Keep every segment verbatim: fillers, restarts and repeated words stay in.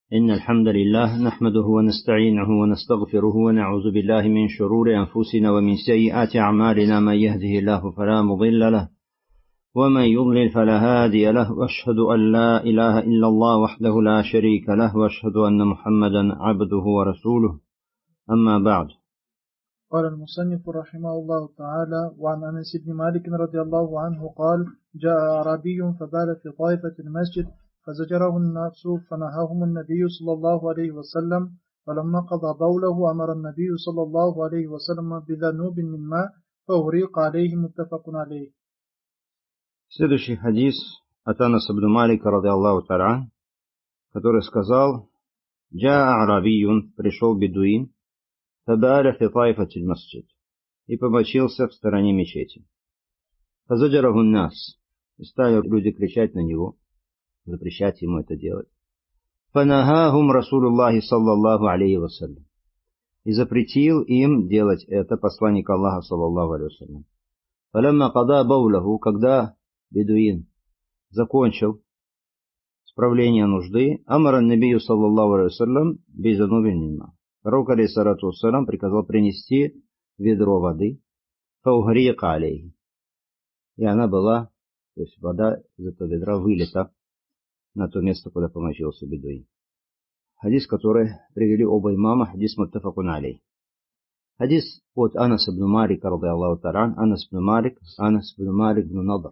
إن الحمد لله نحمده ونستعينه ونستغفره ونعوذ بالله من شرور أنفسنا ومن سيئات أعمالنا. من يهده الله فلا مضل له ومن يضلل فلا هادي له، وأشهد أن لا إله إلا الله وحده لا شريك له، وأشهد أن محمدا عبده ورسوله. أما بعد. قال المصنف رحمه الله تعالى: وعن أنس بن مالك رضي الله عنه قال: جاء أعرابي فبال في طائفة المسجد فزجره الناس فنهاهم النبي صلى الله عليه وسلم، فلما قضى بوله أمر النبي صلى الله عليه وسلم بذنوب من ماء فأهريق عليه، متفق عليه. Следующий хадис от Анаса ибн Малика, ради Аллаху та'аля, который сказал: «Джаа а'рабийюн, пришел бедуин, фабаля фи таифати аль-масджид, и помочился в стороне мечети. Фазаджараху нас, и стали люди кричать на него, запрещать ему это делать. Фанахахум Расулуллахи саллаллаху алейхи вассалям, и запретил им делать это посланник Аллаха саллаллаху алейхи вассалям. Фалямма када баулаху, когда бедуин закончил справление нужды, амара набию саллаллаху алейхи вассалям бейзанубин минма. Пророк алейхиссалату вассалям приказал принести ведро воды, фаугрика алейхи, и она была, то есть вода из этого ведра вылета на то место, куда помочился бедуин. Хадис, который привели оба имама, хадис муттафакун алейх. Хадис от Анаса ибн Малика, ради Аллаху та'аля, Анас ибн Малик, Анас ибн Малик ибн Надр.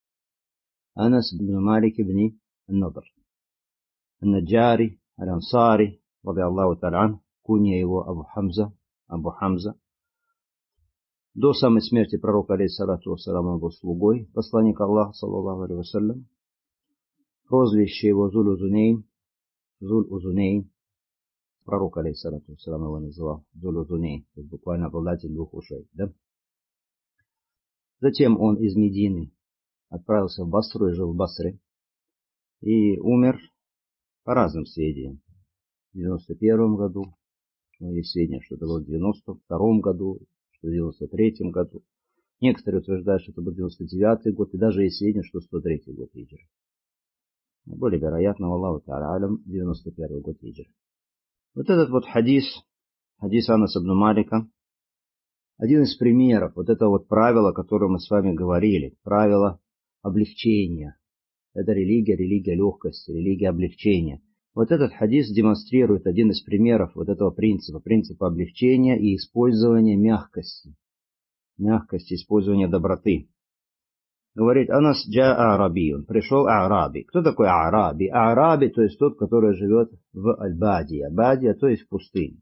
Анас ибн Малик ибн Надр. Наджари, аль-Ансари, ради Аллаху та'аля, кунья его Абу Хамза, Абу Хамза. До самой смерти пророка алейхиссалату вассалам он был слугой посланника Аллаха саллаллаху алейхи вассалям. Прозвище его Зуль-Узунейн, Зуль-Узунейн, пророк алейхиссалату вассалам его называл Зуль-Узунейн, то есть буквально обладатель двух ушей. Да? Затем он из Медины отправился в Басру и жил в Басре. И умер по разным сведениям. В девяносто первом году, ну, есть сведения, что это было в девяносто втором году, что в девяносто третьем году. Некоторые утверждают, что это был девяносто девятый год, и даже есть сведения, что сто третий год хиджры. Более вероятно, Аллаху та'аля, девяносто первый год хиджры. Вот этот вот хадис, хадис Анаса ибн Малика, один из примеров вот этого вот правила, о котором мы с вами говорили, правило облегчения. Это религия, религия легкости, религия облегчения. Вот этот хадис демонстрирует один из примеров вот этого принципа, принципа облегчения и использования мягкости. Мягкости, использования доброты. Говорит Анас: джа а'рабийюн, пришел а'раби. Кто такой а'раби? А'раби, то есть тот, который живет в аль-Бадия. Бадия, то есть в пустыне.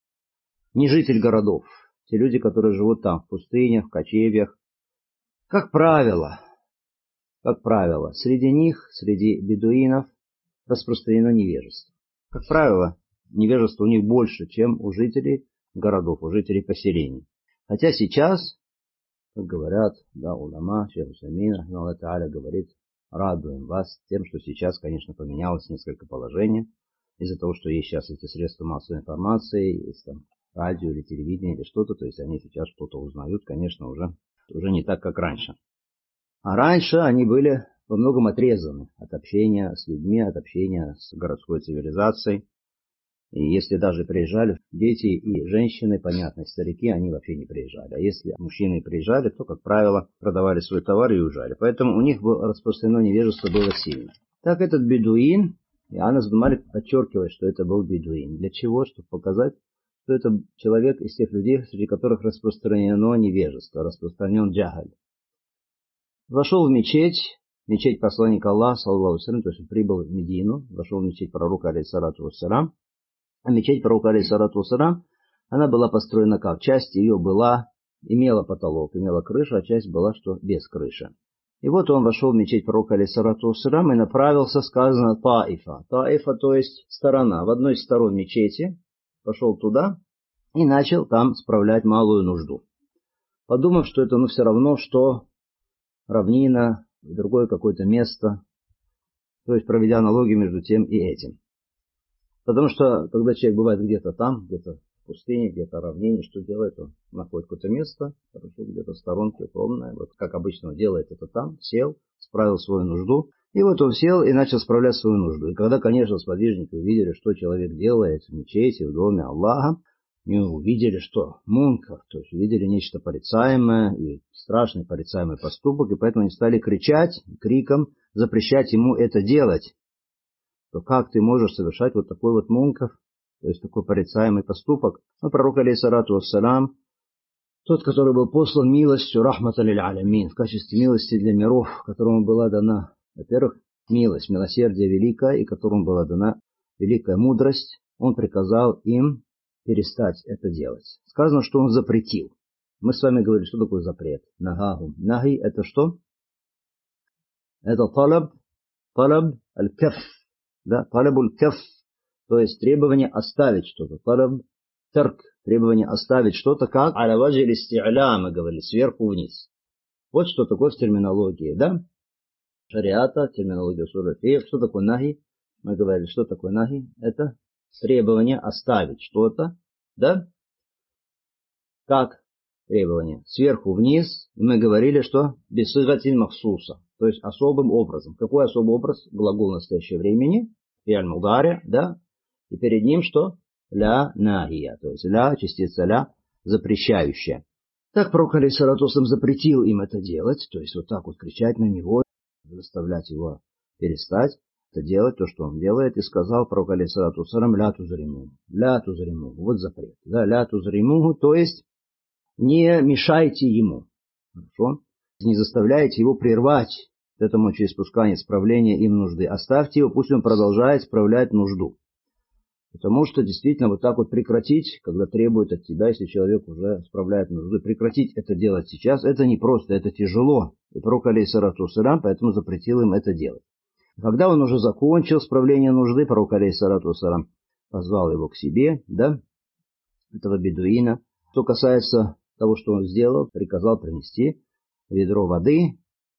Не житель городов. Те люди, которые живут там, в пустынях, в кочевьях. Как правило, как правило, среди них, среди бедуинов, распространено невежество. Как правило, невежество у них больше, чем у жителей городов, у жителей поселений. Хотя сейчас, как говорят, да, уляма, шейх Усаймин, рахимахуллаху та'аля, говорит: радуем вас тем, что сейчас, конечно, поменялось несколько положений, из-за того, что есть сейчас эти средства массовой информации, есть там радио или телевидение или что-то, то есть они сейчас что-то узнают, конечно, уже, уже не так, как раньше. А раньше они были во многом отрезаны от общения с людьми, от общения с городской цивилизацией. И если даже приезжали дети и женщины, понятно, старики, они вообще не приезжали. А если мужчины приезжали, то, как правило, продавали свой товар и уезжали. Поэтому у них было распространено невежество было сильно. Так этот бедуин, и Анас ибн Малик подчеркивает, что это был бедуин. Для чего? Чтобы показать, что это человек из тех людей, среди которых распространено невежество, распространен джахаль. Вошел в мечеть, мечеть посланника Аллаха, саллаллаху алейхи вассалям, то есть он прибыл в Медину, вошел в мечеть пророка, алейхиссалату вассалям. А мечеть пророка, алейхиссалату вассалям, она была построена как? Часть ее была, имела потолок, имела крышу, а часть была, что без крыши. И вот он вошел в мечеть пророка, алейхиссалату вассалям, и направился, сказано, Таифа. Таифа, то есть сторона, в одной из сторон мечети, пошел туда и начал там справлять малую нужду. Подумав, что это, ну, все равно, что равнина, другое какое-то место, то есть проведя аналогию между тем и этим. Потому что, когда человек бывает где-то там, где-то в пустыне, где-то в равнине, что делает? Он находит какое-то место, хорошо, где-то в сторонке, укромное, вот как обычно он делает это там, сел, справил свою нужду И вот он сел и начал справлять свою нужду. И когда, конечно, сподвижники увидели, что человек делает в мечети, в доме Аллаха, они увидели, что мункар, то есть увидели нечто порицаемое и страшный порицаемый поступок, и поэтому они стали кричать, криком запрещать ему это делать. То как ты можешь совершать вот такой вот мункар, то есть такой порицаемый поступок? Но пророк, алейхиссалату вассалам, тот, который был послан милостью, рахматан лиль алямин, в качестве милости для миров, которому была дана, во-первых, милость, милосердие великое, и которому была дана великая мудрость, он приказал им перестать это делать. Сказано, что он запретил. Мы с вами говорили, что такое запрет. Нагахум. Наги это что? Это талаб, талаб аль-каф. Да, талаб аль-каф. То есть требование оставить что-то. Талаб тарк. Требование оставить что-то, как аля ваджи листи'ля, мы говорили, сверху вниз. Вот что такое в терминологии, да? Шариата, терминология сура фиq. Что такое наги? Мы говорили, что такое наги? Это требование оставить что-то, да? Как требование? Сверху вниз. Мы говорили, что бисыгатин махсуса, то есть особым образом. Какой особый образ? Глагол настоящего времени, фи'аль мудари, да? И перед ним что? Ля нахия, то есть ля, частица ля, запрещающая. Так пророк, алейхиссалату вассалам, запретил им это делать, то есть вот так вот кричать на него, заставлять его перестать это делать, то, что он делает, и сказал пророк, алейхиссалату вассалам, ля тузриму, ля тузриму, вот запрет, да, ля тузриму, то есть не мешайте ему, хорошо, не заставляйте его прервать это мочеиспускание, справление им нужды, оставьте его, пусть он продолжает справлять нужду. Потому что действительно вот так вот прекратить, когда требуют от тебя, если человек уже справляет нужду, прекратить это делать сейчас, это не просто, это тяжело. И пророк, алейхиссалату вассалам, поэтому запретил им это делать. Когда он уже закончил справление нужды, пророк, алейхиссалату вассалам, позвал его к себе, да, этого бедуина. Что касается того, что он сделал, приказал принести ведро воды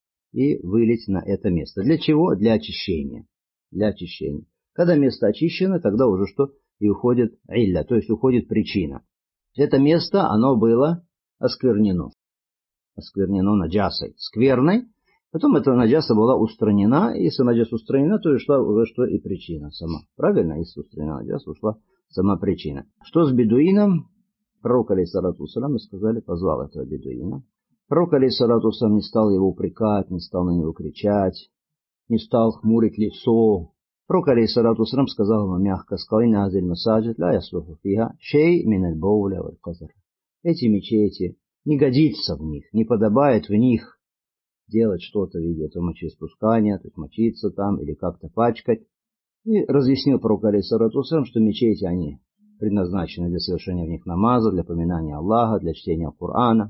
и вылить на это место. Для чего? Для очищения. Для очищения. Когда место очищено, тогда уже что? И уходит илля, то есть уходит причина. Это место, оно было осквернено. Осквернено наджасой, скверной. Потом эта наджаса была устранена. И если наджаса устранена, то и ушла уже что и причина сама. Правильно? Если устранена наджаса, ушла сама причина. Что с бедуином? Пророк, алейхиссалату вассалам, мы сказали, позвал этого бедуина. Пророк, алейхиссалату вассалам, не стал его упрекать, не стал на него кричать, не стал хмурить лицо. Пророк, алейхиссалату вассалам, сказал ему мягко, сказал: «Инна азиль масаджид ла яслуху фиха шей мин аль-бауля валь казар». Эти мечети, не годится в них, не подобает в них делать что-то в виде этого мочеиспускания, то есть мочиться там или как-то пачкать. И разъяснил пророк, алейхиссалату вассалам, что мечети, они предназначены для совершения в них намаза, для поминания Аллаха, для чтения Корана.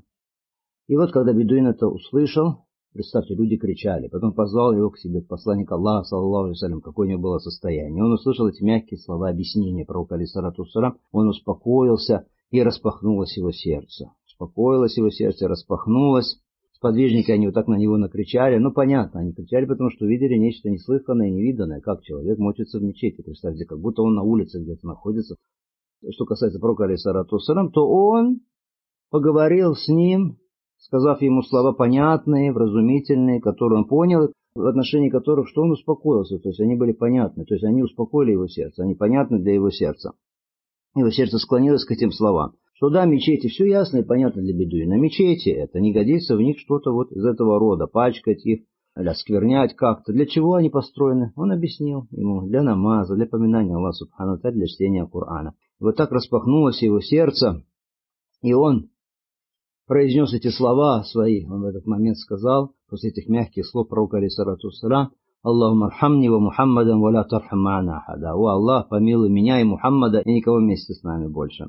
И вот когда бедуин это услышал, представьте, люди кричали. Потом позвал его к себе посланник Аллаха, саллаллаху алейхи вассалям, какое у него было состояние. Он услышал эти мягкие слова объяснения пророка, алейхиссалату вассалам. Он успокоился, и распахнулось его сердце. Успокоилось его сердце, распахнулось. Сподвижники, они вот так на него накричали. Ну, понятно, они кричали, потому что увидели нечто неслыханное, невиданное, как человек мочится в мечети. Представьте, как будто он на улице где-то находится. Что касается пророка, алейхиссалату вассалам, то он поговорил с ним, сказав ему слова понятные, вразумительные, которые он понял, в отношении которых, что он успокоился, то есть они были понятны, то есть они успокоили его сердце, они понятны для его сердца. Его сердце склонилось к этим словам, что да, мечети, все ясно и понятно для бедуина. Мечети это, не годится в них что-то вот из этого рода, пачкать их, или осквернять как-то. Для чего они построены? Он объяснил ему, для намаза, для поминания Аллаха субхану ва тааля, для чтения Корана. И вот так распахнулось его сердце, и он произнес эти слова свои, он в этот момент сказал, после этих мягких слов пророка, алейхиссалату вассалам: «Аллахумма архамни ва Мухаммадан ва ла тархам ма'ана ахада». О Аллах, помилуй меня и Мухаммада, и никого вместе с нами больше.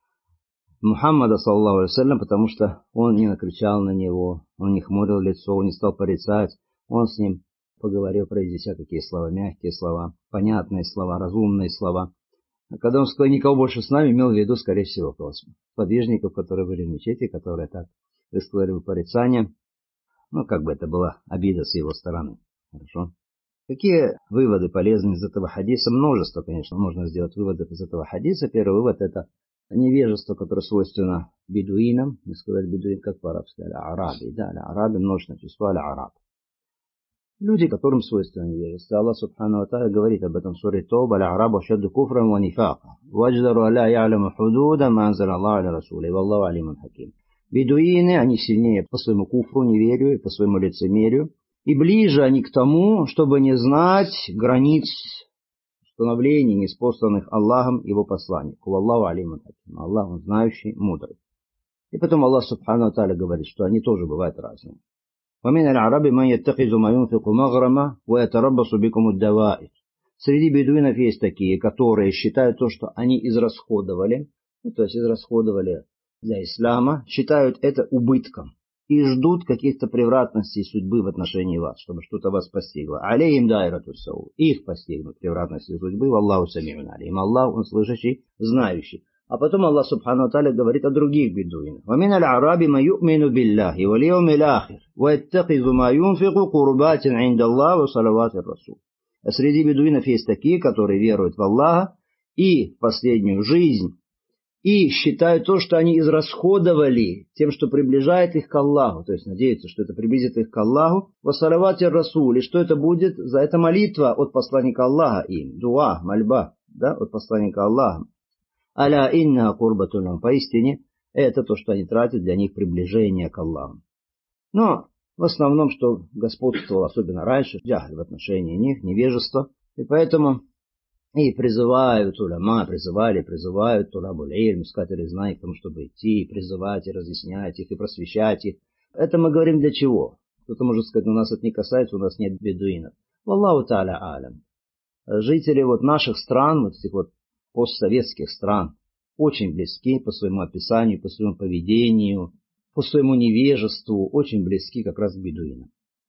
Мухаммада, саллаллаху алейхи вассалям, потому что он не накричал на него, он не хмурил лицо, он не стал порицать, он с ним поговорил, произнеся какие слова, мягкие слова, понятные слова, разумные слова. А когда он сказал «никого больше с нами», имел в виду, скорее всего, подвижников, которые были в мечети, которые так высказали бы порицание. Ну, как бы это была обида с его стороны. Хорошо. Какие выводы полезны из этого хадиса? Множество, конечно, можно сделать выводов из этого хадиса. Первый вывод – это невежество, которое свойственно бедуинам. Мы сказали бедуин как по-арабски, аля-араби, да, аля-араби, множественное число, аля-араб. Люди, которым свойственно невежество. Аллах Субхану ва Тааля говорит об этом в суре Тауба: «Аль-Арабу ашадду куфран ва нифака, вадждару аля я'ламу худуда ма анзаля Аллаху аля расули, валлаху алимун хаким». Бедуины, они сильнее по своему куфру, неверию, и по своему лицемерию, и ближе они к тому, чтобы не знать границ установлений, неспосланных Аллахом его посланнику. Валлаху алимун хаким. Аллах, он знающий, мудрый. И потом Аллах Субхану ва Тааля говорит, что они тоже бывают разные. ومن العرب من يتخذ ما ينفق مغرما ويتربص بكم الدوائر. Среди бедуинов есть такие, которые считают то, что они израсходовали, ну, то есть израсходовали для ислама, считают это убытком и ждут каких-то превратностей судьбы в отношении вас, чтобы что-то вас постигло. Алейхим дайрату сау. Их постигнут превратности судьбы. Валлаху самиун алейм. Аллах, он слышащий, знающий. А потом Аллах Субхану ва Тааля говорит о других бедуинах. وَمِنَ الْعَرَابِ مَنْ يُؤْمِنُ بِاللَّهِ وَالْيَوْمِ الْآخِرِ وَيَتَّخِذُ مَا يُنْفِقُ قُرُبَاتٍ عِنْدَ اللَّهِ وَصَلَوَاتِ الرَّسُولِ. А среди бедуинов есть такие, которые веруют в Аллаха и в последнюю жизнь, и считают то, что они израсходовали тем, что приближает их к Аллаху, то есть надеются, что это приблизит их к Аллаху, وَصَلَوَاتِ الرَّسُولِ, и что это будет за это молитва от посланника Аллаха им, дуа, мольба, да, от посланника Аллаха. Аля инна курбатулям, поистине, это то, что они тратят, для них приближение к Аллаху. Но в основном, что господствовало, особенно раньше, джахль в отношении них, невежество, и поэтому и призывают уляма, призывали, призывают тулабуль илм, искатели знаний к тому, чтобы идти, и призывать, и разъяснять их, и просвещать их. Это мы говорим для чего? Кто-то может сказать, ну, нас это не касается, у нас нет бедуинов. Валлаху та'аля алям. Жители вот наших стран, вот этих вот постсоветских стран, очень близки по своему описанию, по своему поведению, по своему невежеству, очень близки как раз к бедуинам.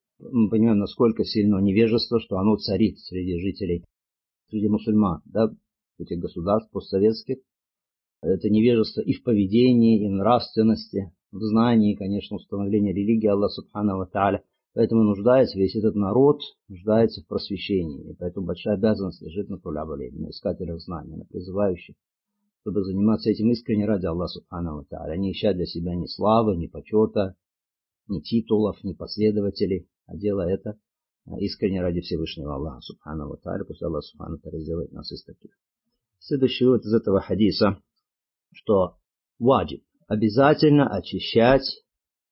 Мы понимаем, насколько сильно невежество, что оно царит среди жителей, среди мусульман, да, этих государств постсоветских. Это невежество и в поведении, и в нравственности, в знании, конечно, установления религии Аллаха Субхану ва Тааля. Поэтому нуждается весь этот народ, нуждается в просвещении. И поэтому большая обязанность лежит на тулябалей, на искателях знаний, на призывающих, чтобы заниматься этим искренне ради Аллаха Субхану ва Тааля, не ища для себя ни славы, ни почета, ни титулов, ни последователей, а делая это искренне ради Всевышнего Аллаха Субхану ва Тааля. Пусть Аллах Субхану ва Тааля сделает нас из таких. Следующий вывод из этого хадиса, что ваджиб, обязательно очищать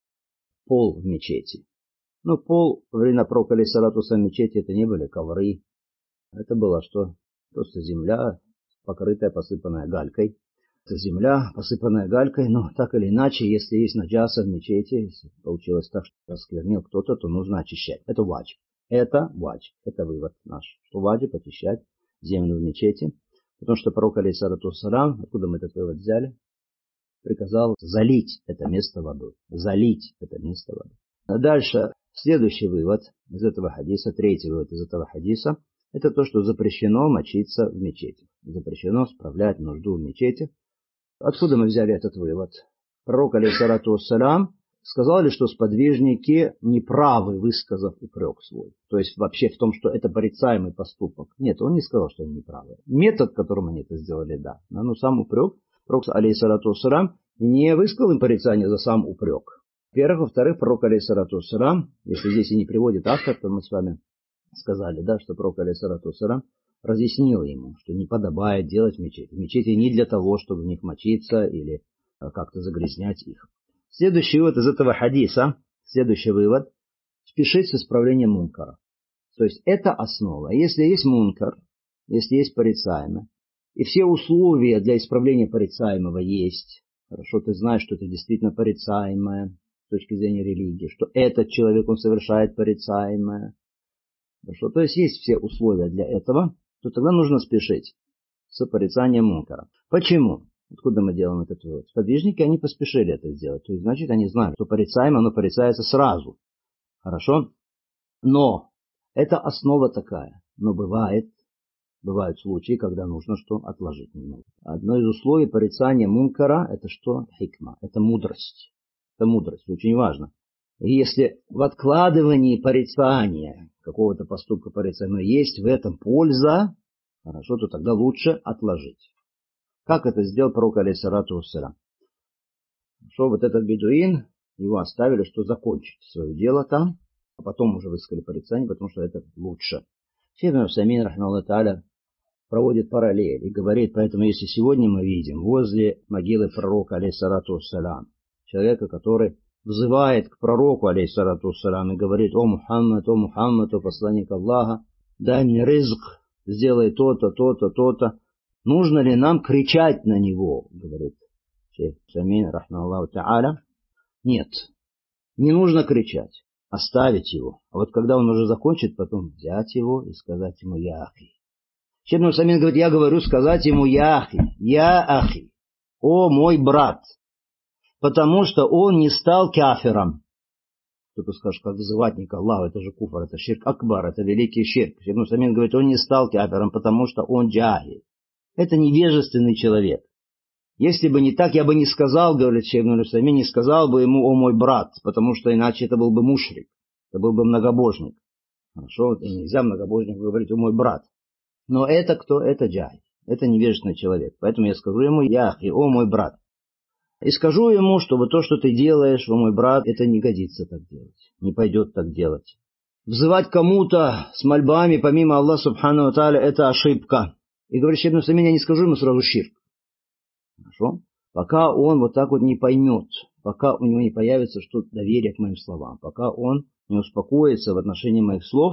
пол в мечети. Ну, пол во время пророка алейхиссалату вассалям мечети это не были ковры. Это было что? Просто земля, покрытая, посыпанная галькой. Это земля, посыпанная галькой, но так или иначе, если есть наджаса в мечети, если получилось так, что осквернил кто-то, то нужно очищать. Это ваджиб. Это ваджиб. Это вывод наш. Что ваджиб очищать землю в мечети. Потому что пророк алейхиссалату вассалям, откуда мы этот вывод взяли, приказал залить это место водой. Залить это место водой. А дальше. Следующий вывод из этого хадиса, третий вывод из этого хадиса, это то, что запрещено мочиться в мечети. Запрещено справлять нужду в мечети. Откуда мы взяли этот вывод? Пророк, алейхиссалату вассалям, сказал ли, что сподвижники неправы, высказав упрек свой? То есть вообще в том, что это порицаемый поступок. Нет, он не сказал, что они неправы. Метод, которым они это сделали, да. Но сам упрек, пророк, алейхиссалату вассалям, не высказал им порицание за сам упрек. Во-первых, во-вторых, пророк, алейхиссалату вассалям, если здесь и не приводит автор, то мы с вами сказали, да, что пророк, алейхиссалату вассалям, разъяснил ему, что не подобает делать в мечети. В мечети не для того, чтобы в них мочиться или как-то загрязнять их. Следующий вывод из этого хадиса, следующий вывод, спешить с исправлением мункара. То есть это основа. Если есть мункар, если есть порицаемое, и все условия для исправления порицаемого есть, хорошо, ты знаешь, что это действительно порицаемое с точки зрения религии, что этот человек, он совершает порицаемое. Хорошо, то есть есть все условия для этого, то тогда нужно спешить с порицанием мункара. Почему? Откуда мы делаем этот вывод? Сподвижники, они поспешили это сделать. То есть, значит, они знают, что порицаемое, оно порицается сразу. Хорошо? Но это основа такая. Но бывает, бывают случаи, когда нужно что? Отложить немного. Одно из условий порицания мункара, это что? Хикма. Это мудрость. Это мудрость. Очень важно. И если в откладывании порицания какого-то поступка порицаемого есть в этом польза, хорошо, то тогда лучше отложить. Как это сделал пророк, алейхиссалату вассалям? Что вот этот бедуин, его оставили, что закончить свое дело там. а потом уже высказали порицание, потому что это лучше. Шейх ибн Усаймин, рахмахуллаху тааля, проводит параллель и говорит, поэтому если сегодня мы видим возле могилы пророка, алейхиссалату вассалям, человека, который взывает к пророку, алейхиссалату вассалям, и говорит: о Мухаммад, о Мухаммад, о посланник Аллаха, дай мне ризк, сделай то-то, то-то, то-то. Нужно ли нам кричать на него, говорит шейх Самин, рахмахуллаху тааля? Нет, не нужно кричать, оставить его. А вот когда он уже закончит, потом взять его и сказать ему: я ахи. Шейх ибн Самин говорит: я говорю сказать ему: я ахи, я ахи, о мой брат. Потому что он не стал кафиром. Кто-то скажет, как вызывать не к Аллаху, это же куфр, это ширк акбар, это великий ширк. Шейх ибн Самин говорит: он не стал кафиром, потому что он джахиль. Это невежественный человек. Если бы не так, я бы не сказал, говорит шейх ибн Самин, не сказал бы ему: о мой брат, потому что иначе это был бы мушрик, это был бы многобожник. Хорошо, и нельзя многобожнику говорить: о мой брат. Но это кто? Это джахиль, это невежественный человек. Поэтому я скажу ему: я ахи, о мой брат. И скажу ему, что вот то, что ты делаешь, о мой брат, это не годится так делать. Не пойдет так делать. Взывать кому-то с мольбами, помимо Аллаха субхану ва тааля, это ошибка. И говорит шейх ибн Самин, я не скажу ему сразу ширк. Хорошо? Пока он вот так вот не поймет, пока у него не появится что-то доверие к моим словам, пока он не успокоится в отношении моих слов,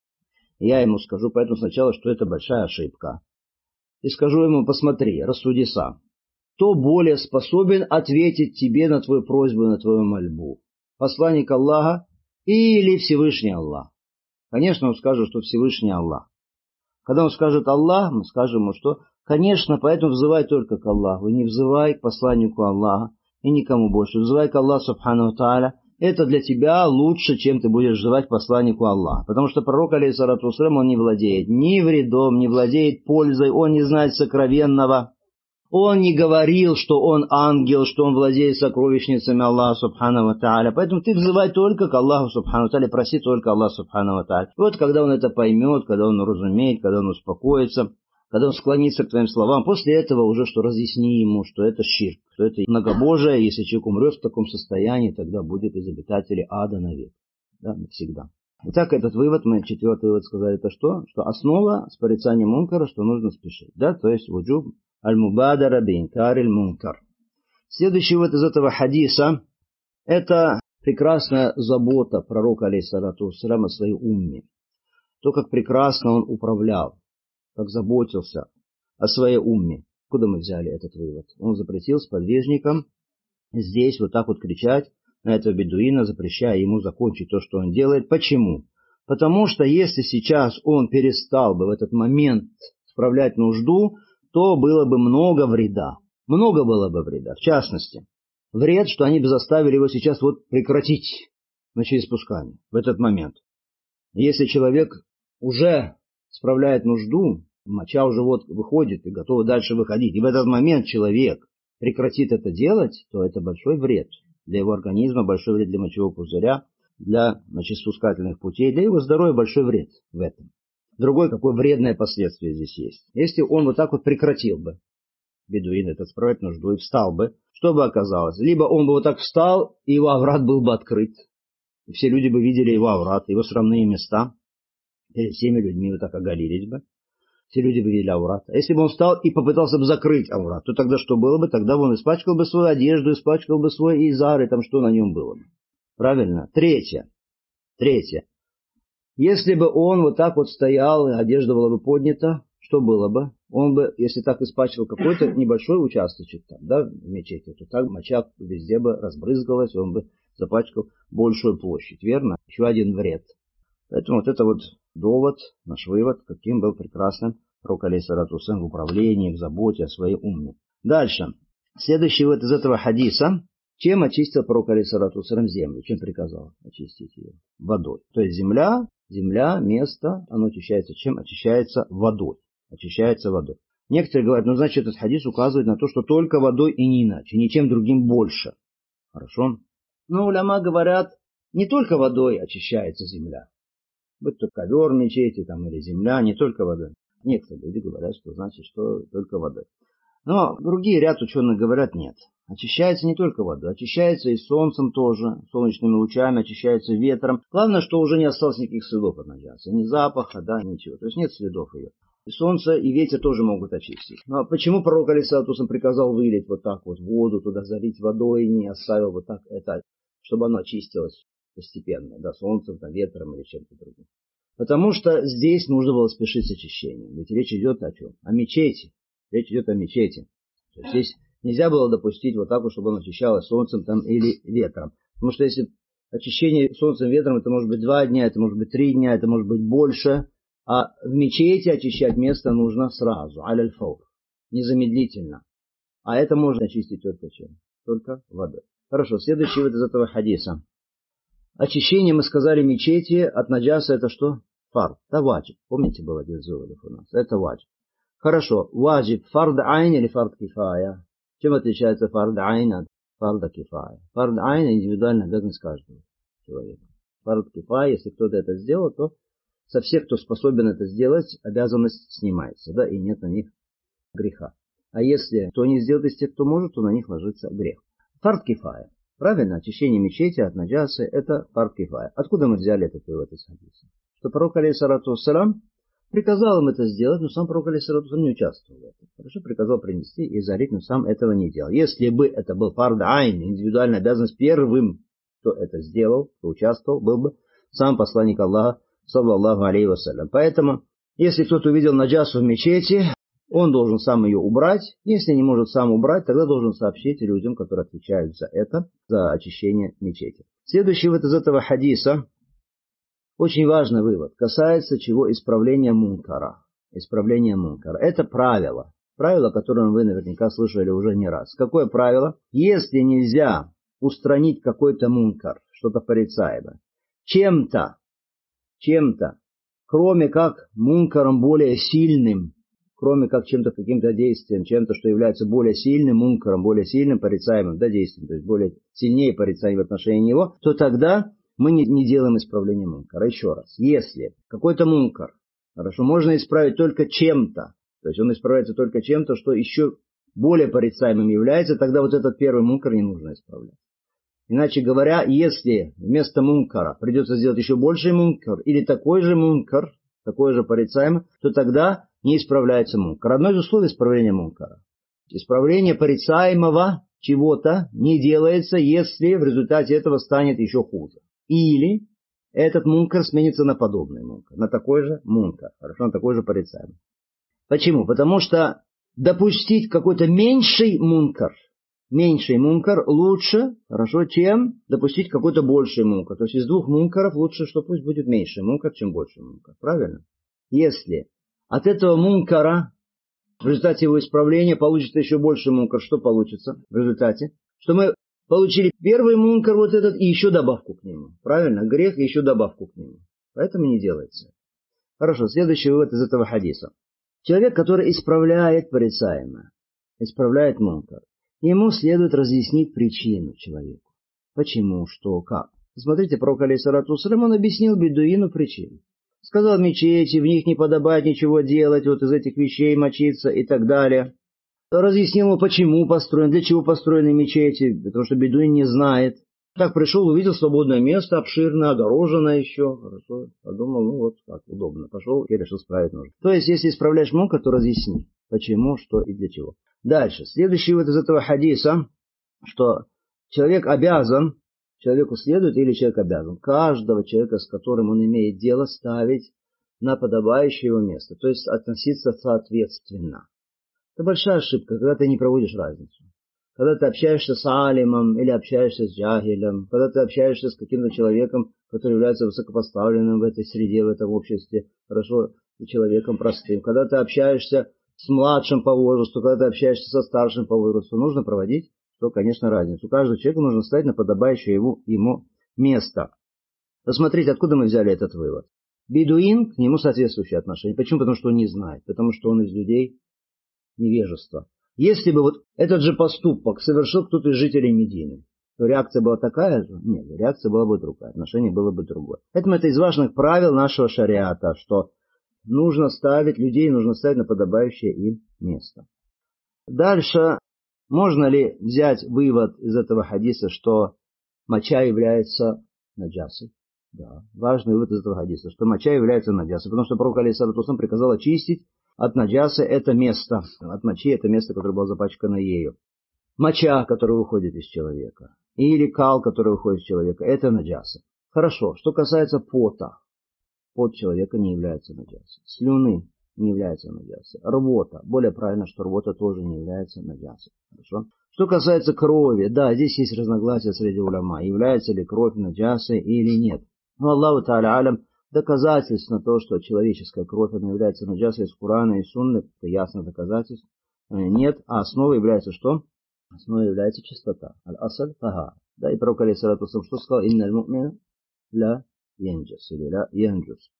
я ему скажу поэтому сначала, что это большая ошибка. И скажу ему: посмотри, рассуди сам. Кто более способен ответить тебе на твою просьбу, на твою мольбу? Посланник Аллаха или Всевышний Аллах? Конечно, он скажет, что Всевышний Аллах. Когда он скажет Аллах, мы скажем ему, что, конечно, поэтому взывай только к Аллаху, и не взывай к посланнику Аллаха, и никому больше. Взывай к Аллаху субхану ва тааля. Это для тебя лучше, чем ты будешь взывать к посланнику Аллаха. Потому что пророк, алейхиссалату вассалям, он не владеет ни вредом, не владеет пользой, он не знает сокровенного. Он не говорил, что он ангел, что он владеет сокровищницами Аллаха субхану ва тааля. Поэтому ты взывай только к Аллаху субхану ва тааля, проси только Аллаха субхану ва тааля. Вот когда он это поймет, когда он разумеет, когда он успокоится, когда он склонится к твоим словам, после этого уже что разъясни ему, что это ширк, что это многобожие. Если человек умрет в таком состоянии, тогда будет из обитателей ада навек. Да, навсегда. Итак, этот вывод, мы четвертый вывод сказали, это что? Что основа с порицанием мункара, что нужно спешить. Да, то есть вуджуб аль-мубадара би-инкар аль-мункар. Следующий вывод из этого хадиса – это прекрасная забота пророка, алейхиссалату вассалям, о своей умме. То, как прекрасно он управлял, как заботился о своей умме. Куда мы взяли этот вывод? Он запретил сподвижникам здесь вот так вот кричать на этого бедуина, запрещая ему закончить то, что он делает. Почему? Потому что если сейчас он перестал бы в этот момент справлять нужду, то было бы много вреда. Много было бы вреда. В частности, вред, что они бы заставили его сейчас вот прекратить мочеиспускание в этот момент. Если человек уже справляет нужду, моча уже вот выходит и готова дальше выходить, и в этот момент человек прекратит это делать, то это большой вред для его организма, большой вред для мочевого пузыря, для мочеиспускательных путей, для его здоровья большой вред в этом. Другое, какое вредное последствие здесь есть. Если он вот так вот прекратил бы, бедуин этот, справлять нужду, и встал бы, что бы оказалось? Либо он бы вот так встал, и его аврат был бы открыт. И все люди бы видели его аврат, его срамные места. Перед всеми людьми вот так оголились бы. Все люди бы видели аврат. А если бы он встал и попытался бы закрыть аврат, то тогда что было бы? Тогда бы он испачкал бы свою одежду, испачкал бы свой изар, и там что на нем было бы. Правильно? Третье. Третье. Если бы он вот так вот стоял, и одежда была бы поднята, что было бы? Он бы, если так испачкал какой-то небольшой участочек там, да, в мечети, то так моча везде бы разбрызгалась, он бы запачкал большую площадь, верно? Еще один вред. Поэтому вот это вот довод, наш вывод, каким был прекрасным пророк, алейхиссалату вассалям, в управлении, в заботе о своей умме. Дальше. Следующий вывод из этого хадиса. Чем очистил пророк, алейхиссалату вассалям, землю? Чем приказал очистить ее? Водой. То есть земля, земля, место, оно очищается чем? Очищается водой. Очищается водой. Некоторые говорят, ну значит этот хадис указывает на то, что только водой и не иначе, ничем другим больше. Хорошо? Но уляма говорят, не только водой очищается земля. Будь то ковер мечети там, или земля, не только водой. Некоторые люди говорят, что значит, что только водой. Но другие ряд ученых говорят нет. Очищается не только водой, очищается и солнцем тоже, солнечными лучами, очищается ветром. Главное, что уже не осталось никаких следов от наджаса, ни запаха, да, ничего. То есть нет следов ее. И солнце, и ветер тоже могут очистить. Ну а почему пророк алейхиссалату вассалям приказал вылить вот так вот воду, туда залить водой, не оставил вот так это, чтобы оно очистилось постепенно, да, солнцем, да, ветром или чем-то другим? Потому что здесь нужно было спешить с очищением. Ведь речь идет о чем? О мечети. Речь идет о мечети. То есть здесь нельзя было допустить вот так вот, чтобы он очищалось солнцем там или ветром. Потому что если очищение солнцем и ветром, это может быть два дня, это может быть три дня, это может быть больше. А в мечети очищать место нужно сразу, аль-фаур, незамедлительно. А это можно очистить только чем? Только водой. Хорошо, следующий вывод из этого хадиса. Очищение, мы сказали, мечети от наджаса это что? Фард, это ваджиб. Помните, было один из выводов у нас? Это ваджиб. Хорошо, ваджиб, фард айн или фард кифая? Чем отличается фард айн от фарда кифая? Фард айн – индивидуальная обязанность каждого человека. Фард кифая, если кто-то это сделал, то со всех, кто способен это сделать, обязанность снимается, да, и нет на них греха. А если кто не сделает из тех, кто может, то на них ложится грех. Фард кифая. Правильно, очищение мечети от наджасы – это фард кифая. Откуда мы взяли этот вывод из хадиса? Что пророк алейхиссалату вассалям приказал им это сделать, но сам пророк алейхиссалату вассалям не участвовал в этом. Хорошо, приказал принести и залить, но сам этого не делал. Если бы это был фард айн, индивидуальная обязанность, первым, кто это сделал, кто участвовал, был бы сам посланник Аллаха, саллаллаху алейхи вассалям. Поэтому, если кто-то увидел наджасу в мечети, он должен сам ее убрать. Если не может сам убрать, тогда должен сообщить людям, которые отвечают за это, за очищение мечети. Следующий вывод из этого хадиса, очень важный вывод, касается чего? Исправления мункара. Исправления мункара. Это правило. Правило, которое вы наверняка слышали уже не раз. Какое правило? Если нельзя устранить какой-то мункар, что-то порицаемое, чем-то, чем-то, кроме как мункаром более сильным, кроме как чем-то, каким-то действием, чем-то, что является более сильным мункаром, более сильным порицаемым, да, действием, то есть более сильнее порицаемым в отношении него, то тогда мы не, не делаем исправление мункара. Еще раз, если какой-то мункар, хорошо, можно исправить только чем-то, то есть он исправляется только чем-то, что еще более порицаемым является, тогда вот этот первый мункар не нужно исправлять. Иначе говоря, если вместо мункара придется сделать еще больший мункар или такой же мункар, такой же порицаемый, то тогда не исправляется мункар. Одно из условий исправления мункара. Исправление порицаемого чего-то не делается, если в результате этого станет еще хуже. Или этот мункар сменится на подобный мункар, на такой же мункар, хорошо, на такой же порицаемый. Почему? Потому что допустить какой-то меньший мункар, меньший мункар лучше, хорошо, чем допустить какой-то больший мункар. То есть из двух мункаров лучше, что пусть будет меньший мункар, чем больший мункар. Правильно? Если от этого мункара в результате его исправления получится еще больше мункар, что получится в результате? Что мы получили первый мункар вот этот и еще добавку к нему. Правильно? Грех и еще добавку к нему. Поэтому не делается. Хорошо, следующий вывод из этого хадиса. Человек, который исправляет порицаемое, исправляет мункар, ему следует разъяснить причину человеку. Почему, что, как. Смотрите, пророк алейхиссалату вассалям, он объяснил бедуину причину. Сказал, мечети, в них не подобает ничего делать, вот из этих вещей мочиться и так далее. Разъяснил ему, почему построен, для чего построены мечети, потому что бедуин не знает. Так пришел, увидел свободное место, обширное, огороженное еще. Хорошо, подумал, ну вот как, удобно. Пошел и решил справить нужду. То есть, если исправляешь мункар, то разъясни, почему, что и для чего. Дальше. Следующий вот из этого хадиса, что человек обязан, человеку следует или человек обязан каждого человека, с которым он имеет дело, ставить на подобающее его место. То есть, относиться соответственно. Это большая ошибка, когда ты не проводишь разницу. Когда ты общаешься с алимом или общаешься с джахилем, когда ты общаешься с каким-то человеком, который является высокопоставленным в этой среде, в этом обществе, хорошо, и человеком простым, когда ты общаешься с младшим по возрасту, когда ты общаешься со старшим по возрасту, нужно проводить, что, конечно, разницу. Каждому человеку нужно ставить на подобающее ему, ему место. Посмотрите, откуда мы взяли этот вывод. Бедуин, к нему соответствующее отношение. Почему? Потому что он не знает. Потому что он из людей невежества. Если бы вот этот же поступок совершил кто-то из жителей Медины, то реакция была такая же? Нет, реакция была бы другая, отношение было бы другое. Поэтому это из важных правил нашего шариата, что нужно ставить людей, нужно ставить на подобающее им место. Дальше Можно ли взять вывод из этого хадиса, что моча является наджасой? Да, важный вывод из этого хадиса, что моча является наджасой, потому что пророк алейхиссалату вассалям приказал очистить от наджасы это место, от мочи это место, которое было запачкано ею. Моча, которая выходит из человека, или кал, который выходит из человека, это наджаса. Хорошо, что касается пота, пот человека не является наджасой, слюны не является наджасой, рвота, более правильно, что рвота тоже не является наджасой. Хорошо. Что касается крови, да, здесь есть разногласия среди уляма, является ли кровь наджасой или нет. Но Аллаху Та'аля алям, доказательств на то, что человеческая кровь она является наджасой из Корана и Сунны, это ясно доказательств, нет, а основой является что? Основой является чистота. Аль-асаль тахар. Да, и пророк алейхиссалату вассалям что сказал? Инналь му'мина ля янджус или ля янджус.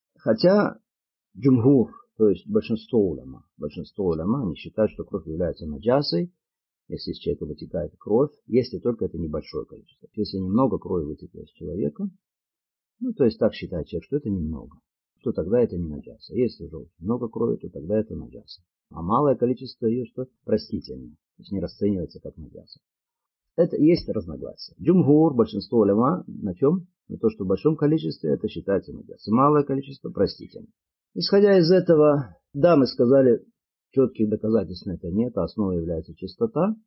Хотя джумхур, то есть большинство уляма, большинство уляма, они считают, что кровь является наджасой, если из человека вытекает кровь, если только это небольшое количество. Если немного крови вытекло из человека, ну, то есть так считает человек, что это немного, то тогда это не наджаса. Если уже очень много крови, то тогда это наджаса. А малое количество ее что? Простительно. То есть не расценивается как наджаса. Это есть разногласия. Джумхур, большинство уляма, на чем? На то, что в большом количестве это считается наджаса. Малое количество простительно. Исходя из этого, да, мы сказали, четких доказательств на это нет, а основой является чистота,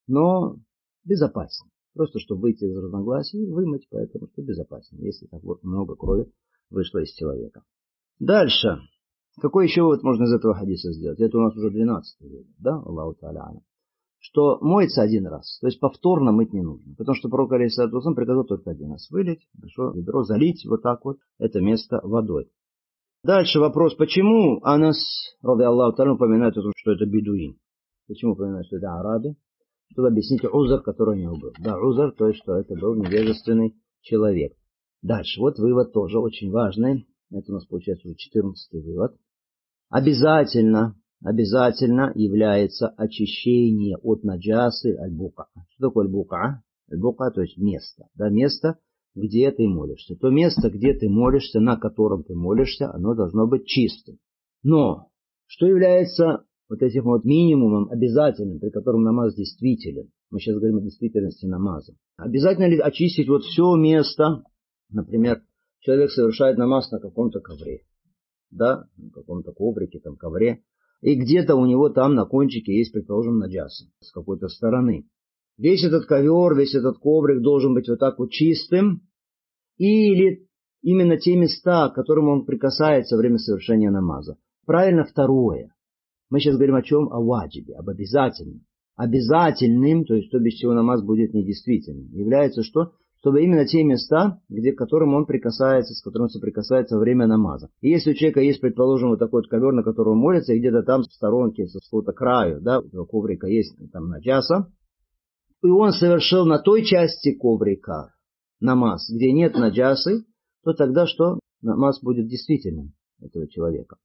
но безопаснее. Просто, чтобы выйти из разногласий, вымыть, поэтому что безопаснее, если так вот много крови вышло из человека. Дальше. Какой еще вывод можно из этого хадиса сделать? Это у нас уже двенадцатый вывод, да? Аллаху Та'аля. Что моется один раз, то есть повторно мыть не нужно. Потому что пророк алейхиссалату вассалям приказал только один раз вылить, хорошо, ведро залить вот так вот это место водой. Дальше вопрос, почему Анас, ради Аллаху Та'аля, упоминает о том, что это бедуин? Почему упоминает, что это араби? Чтобы объяснить узр, который у него был. Да, узр, то есть, что это был невежественный человек. Дальше, вот вывод тоже очень важный. Это у нас получается уже четырнадцатый вывод. Обязательно, обязательно является очищение от наджасы аль-бука. Что такое аль-бука? Аль-бука, то есть место. Да, место, где ты молишься. То место, где ты молишься, на котором ты молишься, оно должно быть чистым. Но, что является вот этим вот минимумом обязательным, при котором намаз действителен. Мы сейчас говорим о действительности намаза. Обязательно ли очистить вот все место, например, человек совершает намаз на каком-то ковре, да, на каком-то коврике, там ковре, и где-то у него там на кончике есть, предположим, наджаса с какой-то стороны. Весь этот ковер, весь этот коврик должен быть вот так вот чистым, или именно те места, к которым он прикасается во время совершения намаза. Правильно, второе. Мы сейчас говорим о чем? О ваджибе, об обязательном. Обязательным, то есть то, без чего намаз будет недействительным, является что? Чтобы именно те места, где, к которым он прикасается, с которым он соприкасается во время намаза. И если у человека есть, предположим, вот такой вот ковер, на котором он молится, и где-то там в сторонке, со какого-то краю, да, у коврика есть там наджаса, и он совершил на той части коврика намаз, где нет наджасы, то тогда что? Намаз будет действительным этого человека.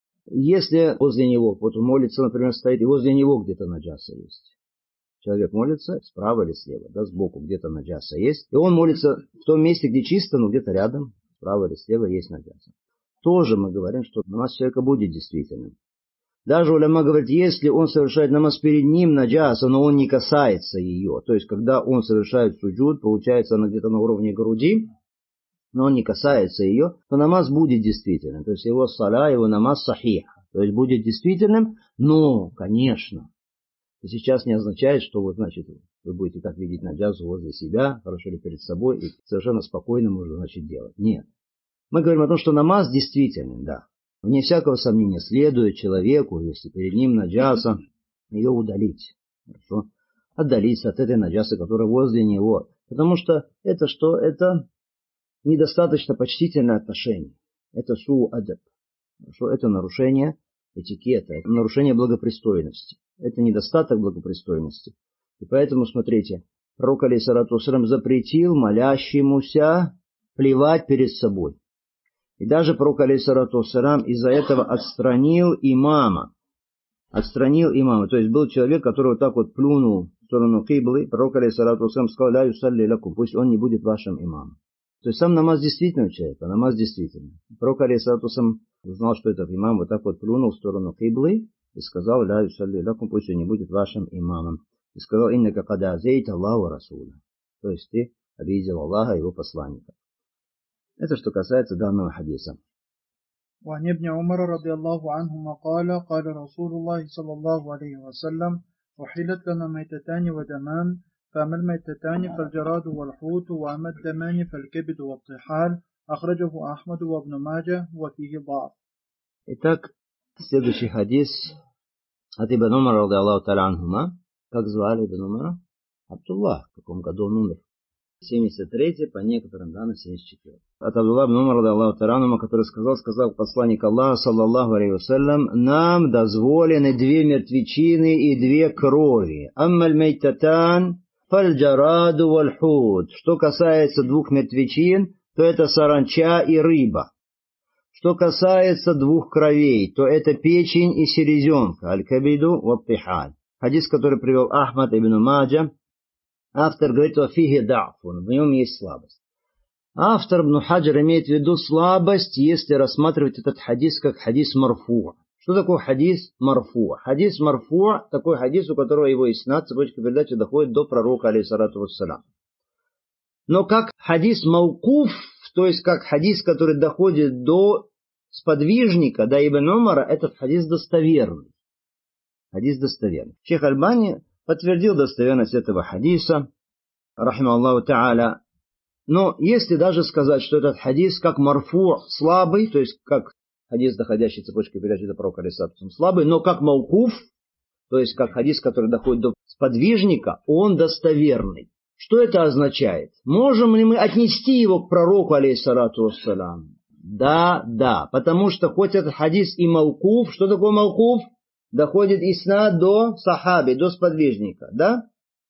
Если возле него, вот он молится, например, стоит, и возле него где-то наджаса есть. Человек молится справа или слева, да, сбоку где-то наджаса есть. И он молится в том месте, где чисто, но где-то рядом, справа или слева есть наджаса. Тоже мы говорим, что намаз человека будет действительным. Даже уляма говорит, если он совершает намаз перед ним наджаса, но он не касается ее. То есть, когда он совершает суджуд, получается она где-то на уровне груди, но он не касается ее, то намаз будет действительным. То есть его саля, его намаз сахих. То есть будет действительным, но, конечно, это сейчас не означает, что вот, значит, вы будете так видеть наджасу возле себя, хорошо ли перед собой, и совершенно спокойно можно, значит, делать. Нет. Мы говорим о том, что намаз действительный, да. Вне всякого сомнения следует человеку, если перед ним наджаса, ее удалить. Хорошо. Отдалиться от этой наджасы, которая возле него. Потому что это что? Это недостаточно почтительное отношение. Это су-адаб. Хорошо. Это нарушение этикета, это нарушение благопристойности. Это недостаток благопристойности. И поэтому, смотрите, пророк алейхиссалату вассалям запретил молящемуся плевать перед собой. И даже пророк алейхиссалату вассалям из-за этого отстранил имама. Отстранил имама. То есть был человек, который вот так вот плюнул в сторону киблы. Пророк алейхиссалату вассалям сказал: ля юсалли лакум, пусть он не будет вашим имамом. То есть сам намаз действительно у человека, намаз действительно. Пророк алейхиссалату вассалям узнал, что этот имам вот так вот плюнул в сторону киблы и сказал: ля юсалли лакум, пусть он не будет вашим имамом. и сказал: «Иннака кад азейта Аллаху ва расуля». То есть ты обидел Аллаха и его посланника. Это что касается данного хадиса. وعن ابن عمر رضي الله عنهما قال قال رسول الله صلى الله عليه وسلم أحلت لنا ميتتان ودمان فأما الميتتان فالجراد والحوت وأما الدمان فالكبد والطحال أخرجه أحمد وابن ماجه وفيه ضعف. Итак, следующий хадис от Ибн Умара رضي الله تعالى عنهما. Как звали Ибн Умара? Абдуллах. В каком году он умер? семьдесят третий, по некоторым данным семьдесят четвёртый. От Абдулла ибн Умара, ради Аллаху та'аля анхума, который сказал, сказал посланник Аллаха, саллаллаху алейхи вассалям: нам дозволены две мертвечины и две крови. Аммаль мейтатан фальджараду вальхуд. Что касается двух мертвечин, то это саранча и рыба. Что касается двух кровей, то это печень и селезенка. Аль-кабиду ваттихаль. Хадис, который привел Ахмад ибн Маджа. Автор говорит: «Вафихи да'фун», в нем есть слабость. Автор Ибн Хаджар имеет в виду слабость, если рассматривать этот хадис как хадис марфу'. Что такое хадис марфу'? Хадис марфу' такой хадис, у которого его иснад, цепочка передачи доходит до пророка, алейхиссалату вассалям. Но как хадис маукуф, то есть как хадис, который доходит до сподвижника, до Ибн Умара, этот хадис достоверный. Хадис достоверный. Шейх Альбани подтвердил достоверность этого хадиса, рахима Аллаху та'аля. Но если даже сказать, что этот хадис как марфу' слабый, то есть как хадис, доходящий цепочкой передачи до пророка, алейхиссалату, слабый, но как маукуф, то есть как хадис, который доходит до сподвижника, он достоверный. Что это означает? Можем ли мы отнести его к пророку, алейхиссалату вассалям? Да, да, потому что хоть этот хадис и маукуф, что такое маукуф? Доходит иснад до сахаби, до сподвижника, да?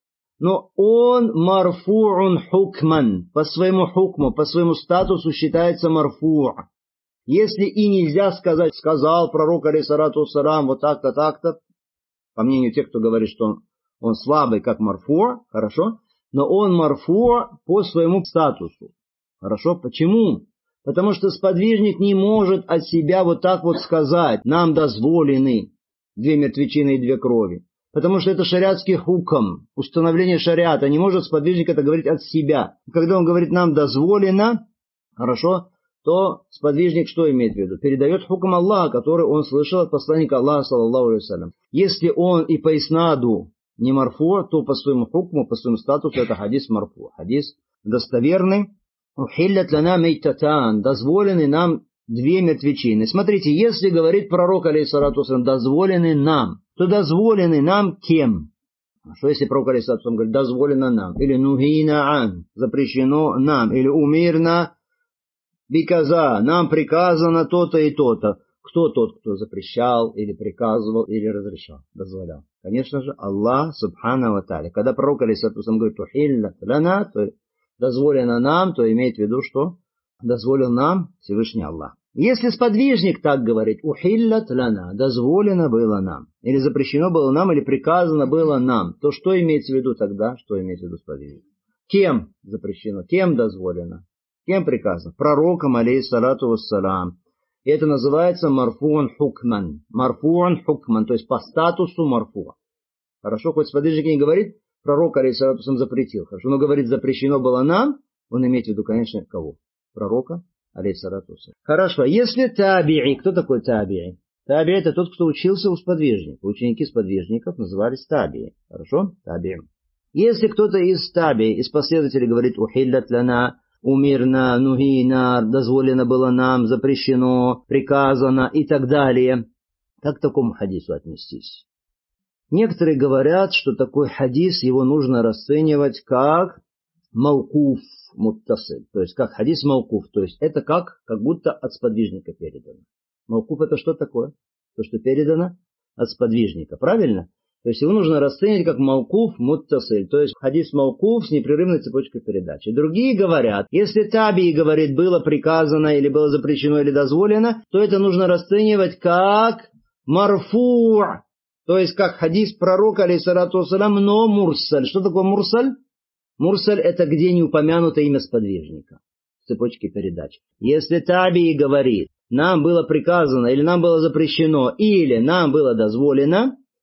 Но он марфу'ун хукман, по своему хукму, по своему статусу считается марфу'. Если и нельзя сказать, сказал пророк, алейхиссалату вассалям, вот так-то, так-то, по мнению тех, кто говорит, что он, он слабый, как марфу', хорошо, но он марфу' по своему статусу. Хорошо, почему? Потому что сподвижник не может от себя вот так вот сказать: нам дозволены две мертвечины и две крови. Потому что это шариатский хукм, установление шариата. Не может сподвижник это говорить от себя. Когда он говорит нам дозволено, хорошо, то сподвижник что имеет в виду? Передает хукм Аллаха, который он слышал от посланника Аллаха, саллаллаху алейхи вассалям. Если он и по иснаду не марфу, то по своему хукму, по своему статусу это хадис марфу. Хадис достоверный. Ухиллят лана мейтатан. Дозволены нам две мертвечины. Смотрите, если говорит пророк, алейхиссалату вассалям, дозволены нам, то дозволены нам кем? Что если пророк, алейхиссалату вассалям, говорит дозволено нам? Или нухина ан, запрещено нам? Или умирна биказа, нам приказано то-то и то-то? Кто тот, кто запрещал, или приказывал, или разрешал, дозволял? Конечно же, Аллах, субхана ва тааля. Когда пророк, алейхиссалату вассалям, говорит ухилля лана, то дозволено нам, то имеет в виду, что дозволил нам Всевышний Аллах. Если сподвижник так говорит, ухиллят лана, дозволено было нам, или запрещено было нам, или приказано было нам, то что имеется в виду тогда? Что имеется в виду сподвижник? Кем запрещено? Кем дозволено? Кем приказано? Пророком, алейхиссалату вассалам. И это называется марфуан хукман. Марфуан хукман, то есть по статусу марфуа. Хорошо, хоть сподвижник не говорит, пророк, алейхиссалату вассалам, запретил. Хорошо, но говорит, запрещено было нам, он имеет в виду, конечно, кого? Пророка, алейхиссалату вассалям. Хорошо, если таби'i, кто такой таби'i? Таби'i это тот, кто учился у сподвижников. Ученики сподвижников назывались таби'i. Хорошо? Таби'i. Если кто-то из таби'i, из последователей говорит ухиллят лана, умирна, нухина, дозволено было нам, запрещено, приказано и так далее, как к такому хадису отнестись? Некоторые говорят, что такой хадис, его нужно расценивать как маукуф муттасиль, то есть как хадис маукуф, то есть это как, как будто от сподвижника передано. Маукуф это что такое? То, что передано от сподвижника, правильно? То есть его нужно расценить как маукуф муттасиль, то есть хадис маукуф с непрерывной цепочкой передачи. Другие говорят, если табии говорит, было приказано, или было запрещено, или дозволено, то это нужно расценивать как марфу', то есть как хадис пророка, алейхиссалату вассалям, но мурсаль. Что такое мурсаль? Мурсаль это где не упомянуто имя сподвижника в цепочке передач. Если табии говорит, нам было приказано, или нам было запрещено, или нам было дозволено,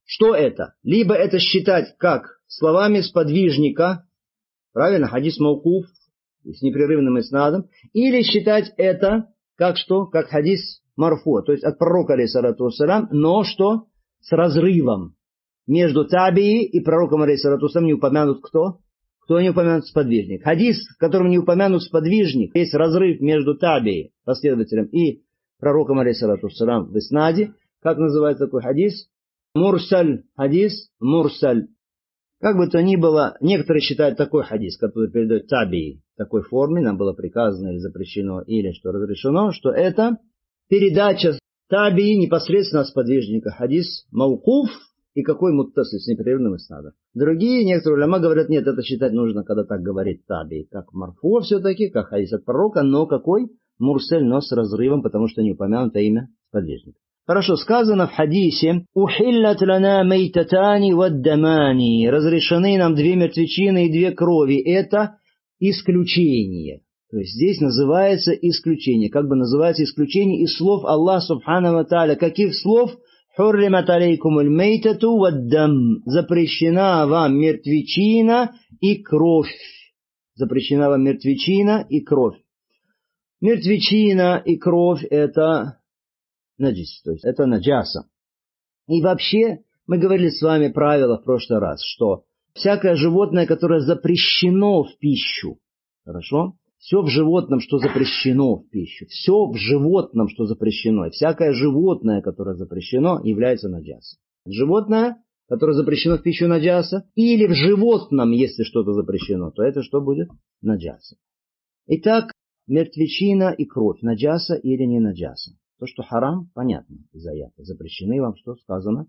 Что это? Либо это считать как словами сподвижника, правильно, хадис маукуф, с непрерывным иснадом, или считать это как что? Как хадис марфу, то есть от пророка, алейхиссалату вассалям, но что? С разрывом. Между табии и пророком, алейхиссалату вассалям, не упомянут кто? Кто не упомянут сподвижник. Хадис, в котором не упомянут сподвижник, есть разрыв между табией, последователем, и пророком, алейхиссалату вассалям, в иснаде. Как называется такой хадис? Мурсаль. Хадис мурсаль. Как бы то ни было, некоторые считают такой хадис, который передает табии в такой форме, нам было приказано или запрещено, или что разрешено, что это передача табии непосредственно от сподвижника. Хадис маукуф и какой муттасиль с непрерывным иснадом. Другие, некоторые уляма говорят, нет, это считать нужно, когда так говорит табии, как марфу все-таки, как хадис от пророка, но какой? Мурсель, но с разрывом, потому что не упомянуто имя сподвижника. Хорошо, сказано в хадисе «Ухиллат лана мейтатани ваддамани» разрешены нам две мертвечины и две крови. Это исключение. То есть здесь называется исключение. Как бы называется исключение из слов Аллаха Субхану ва Тааля. Каких слов? «Хурримат алейкумуль мейтату ваддам» запрещена вам мертвечина и кровь. Запрещена вам мертвечина и кровь. Мертвечина и кровь это... наджис, то есть это наджаса. И вообще, мы говорили с вами правило в прошлый раз, что всякое животное, которое запрещено в пищу, хорошо? Все в животном, что запрещено в пищу, все в животном, что запрещено, и всякое животное, которое запрещено, является наджасой. Животное, которое запрещено в пищу, наджаса, или в животном, если что-то запрещено, то это что будет? Наджаса. Итак, мертвечина и кровь, наджаса или не наджаса. То, что харам, понятно, из аята. Запрещены вам что сказано?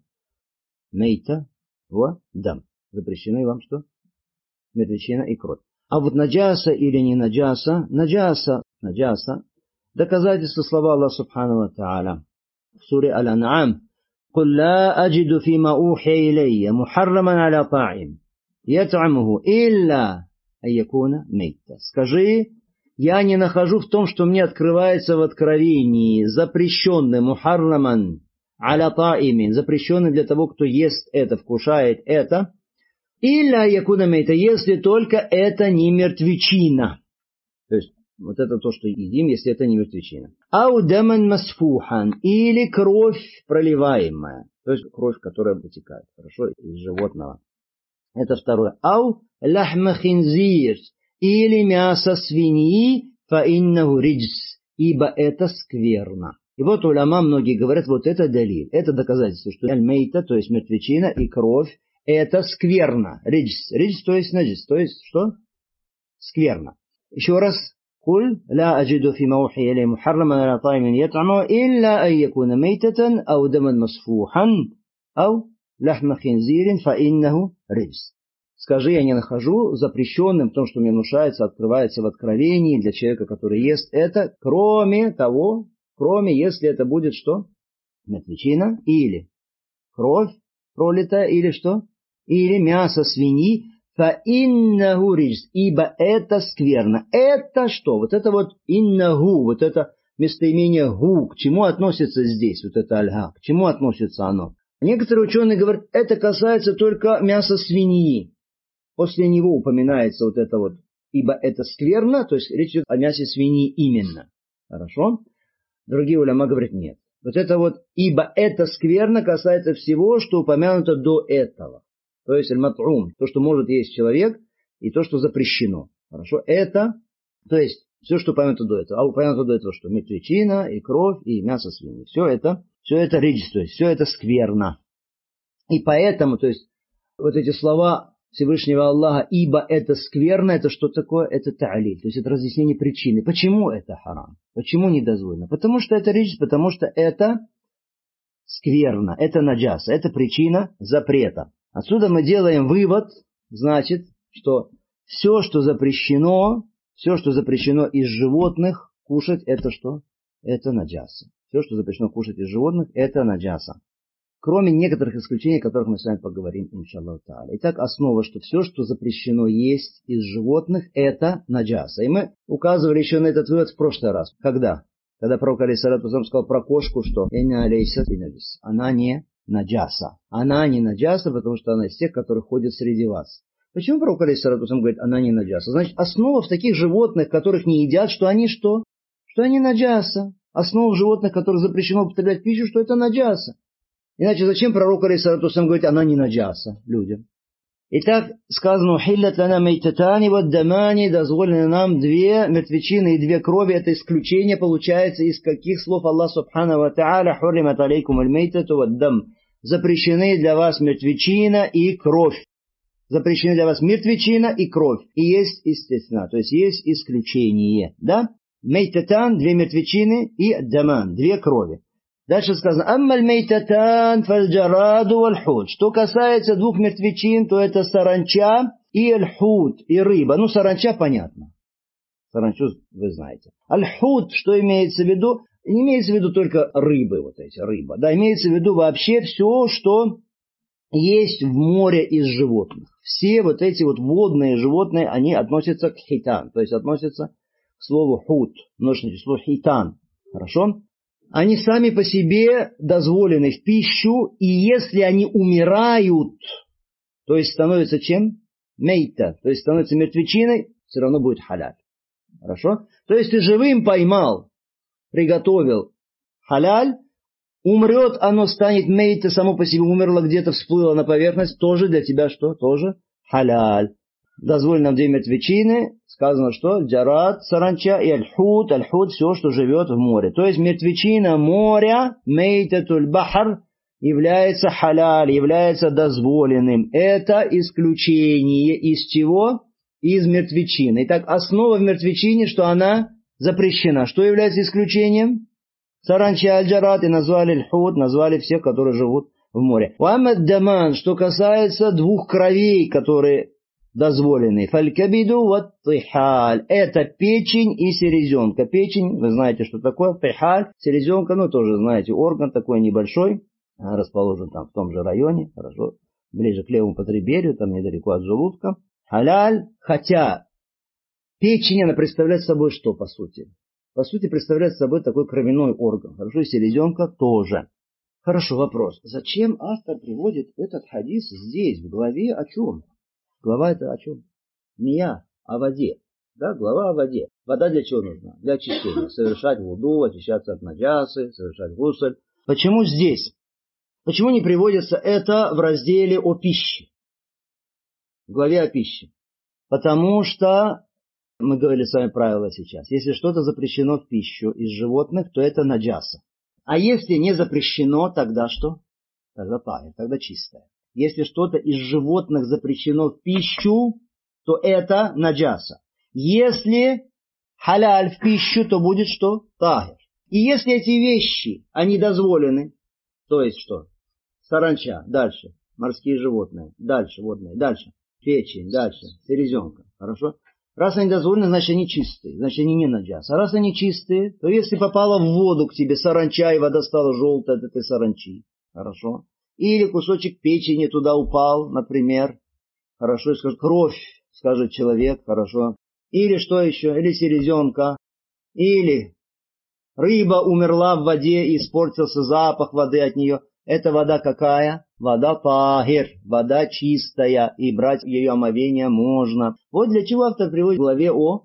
Мейта ва дам. Запрещены вам что? Мертвечина и кровь. А вот наджаса или не наджаса, наджаса, наджаса, доказательство слова Аллаха Субхану ва Тааля. В суре Аль-Ан'ам. قُلْ لَا أَجِدُ فِي مَا أُوحِيَ إِلَيَّ مُحَرَّمًا عَلَى طَاعِمٍ يَطْعَمُهُ إِلَّا أَن يَكُونَ مَيْتًا. Скажи, я не нахожу в том, что мне открывается в откровении, запрещенный мухарраман аля таимин, запрещенный для того, кто ест это, вкушает это, илля якуна мейта, если только это не мертвечина. То есть, вот это то, что едим, если это не мертвечина. Ау даман масфухан, или кровь проливаемая, то есть кровь, которая вытекает, хорошо, из животного. Это второе. Ау лахма хинзир, или мясо свиньи, фаиннаху риджс, ибо это скверно. И вот уляма многие говорят, вот это далиль, это доказательство, что аль-мейта, то есть мертвечина и кровь, это скверно. Риджс, риджс, то есть наджис, то есть что? Скверно. Еще раз. قل لا أجد فيما أوحي إلي محرما على طاعم يطعمه إلا أن يكون ميتة أو دما مسفوحا أو لحم خنزير فإنه رجس. Скажи, я не нахожу запрещенным в том, что мне внушается, открывается в откровении для человека, который ест это, кроме того, кроме, если это будет что? Мертвечина или кровь пролитая, или что? Или мясо свиньи. Фаиннаху риджс, ибо это скверно. Это что? Вот это вот иннаху, вот это местоимение гу, к чему относится здесь, вот это альга, к чему относится оно? Некоторые ученые говорят, это касается только мяса свиньи. После него упоминается вот это вот, ибо это скверно, то есть речь идет о мясе свиньи именно. Хорошо? Другие уляма говорят, нет. Вот это вот, ибо это скверно, касается всего, что упомянуто до этого. То есть аль-мат'ум, то, что может есть человек, и то, что запрещено. Хорошо? Это, то есть, все, что упомянуто до этого. А упомянуто до этого, что мертвечина, и кровь, и мясо свиньи. Все это, все это риджс, то есть, все это скверно. И поэтому, то есть, вот эти слова Всевышнего Аллаха, ибо это скверно, это что такое? Это та'лиль, то есть, это разъяснение причины. Почему это харам? Почему недозволено? Потому что это риджс, потому что это скверно, это наджас, это причина запрета. Отсюда мы делаем вывод, значит, что все, что запрещено, все, что запрещено из животных, кушать, это что? Это наджаса. Все, что запрещено кушать из животных, это наджаса. Кроме некоторых исключений, о которых мы с вами поговорим, иншаллаху та'аля. Итак, основа, что все, что запрещено есть из животных, это наджаса. И мы указывали еще на этот вывод в прошлый раз. Когда? Когда пророк алейхиссалату вассалям сказал про кошку, что она не наджаса. Она не наджаса, потому что она из тех, которые ходят среди вас. Почему пророк алейхиссалату вассалям говорит, она не наджаса? Значит, основа в таких животных, которых не едят, что они что? Что они наджаса. Основа в животных, которых запрещено употреблять пищу, что это наджаса. Иначе зачем пророк алейхиссалату вассалям говорит, она не наджаса людям? Итак, сказано, «Ухиллят лана мейтатани ваддамани», дозволены нам две мертвечины и две крови. Это исключение получается из каких слов Аллах Субхану ва Тааля, «Хурримат алейкум аль-мейтату ваддам». Запрещены для вас мертвечина и кровь. Запрещены для вас мертвечина и кровь. И есть истесна, то есть есть исключение. Да? Мейтатан, две мертвечины, и даман, две крови. Дальше сказано, «Аммаль мейтатан фальджараду вальхуд». Что касается двух мертвечин, то это саранча и аль-худ, и рыба. Ну, саранча понятно. Саранчу вы знаете. Аль-худ, что имеется в виду? Не имеется в виду только рыбы, вот эти, рыба. Да, имеется в виду вообще все, что есть в море из животных. Все вот эти вот водные животные, они относятся к хитан, то есть относятся к слову худ, множественное число хитан. Хорошо? Они сами по себе дозволены в пищу, и если они умирают, то есть становятся чем? Мейта, то есть становятся мертвечиной, все равно будет халяль. Хорошо? То есть ты живым поймал, приготовил халяль, умрет, оно станет мейта, само по себе умерло, где-то всплыло на поверхность, тоже для тебя что? Тоже халяль. Дозволено две мертвечины, сказано что? Джарат, саранча и аль-худ, аль-худ, все, что живет в море. То есть мертвечина моря, мейтатуль бахар, является халяль, является дозволенным. Это исключение из чего? Из мертвечины. Итак, основа в мертвечине, что она запрещена. Что является исключением? Саранча, аль-джарат, и назвали аль-худ, назвали всех, которые живут в море. Уаммад даман, что касается двух кровей, которые дозволены. Фалькабиду вот тихаль. Это печень и селезенка. Печень, вы знаете, что такое. Тихаль, селезенка, ну тоже знаете, орган такой небольшой, расположен там в том же районе, хорошо, ближе к левому подреберью, там недалеко от желудка. Халяль, хотя печень, она представляет собой что, по сути? По сути, представляет собой такой кровяной орган. Хорошо, и селезенка тоже. Хорошо, вопрос. Зачем автор приводит этот хадис здесь, в главе о чем? Глава это о чем? Не я, о воде. Да, глава о воде. Вода для чего нужна? Для очищения. Совершать вуду, очищаться от наджасы, совершать гусль. Почему здесь? Почему не приводится это в разделе о пище? В главе о пище. Потому что, мы говорили с вами правила сейчас, если что-то запрещено в пищу из животных, то это наджаса. А если не запрещено, тогда что? Тогда тахир, тогда чистое. Если что-то из животных запрещено в пищу, то это наджаса. Если халяль в пищу, то будет что? Тахир. И если эти вещи, они дозволены, то есть что? Саранча, дальше, морские животные, дальше, водные, дальше, печень, дальше, селезенка, хорошо? Раз они дозволены, значит они чистые, значит они не наджаса. А раз они чистые, то если попала в воду к тебе саранча, и вода стала желтая от этой саранчи, хорошо? Или кусочек печени туда упал, например. Хорошо, скажет, кровь, скажет человек, хорошо. Или что еще? Или селезенка. Или рыба умерла в воде и испортился запах воды от нее. Эта вода какая? Вода тахир, вода чистая. И брать ее омовение можно. Вот для чего автор приводит в главе о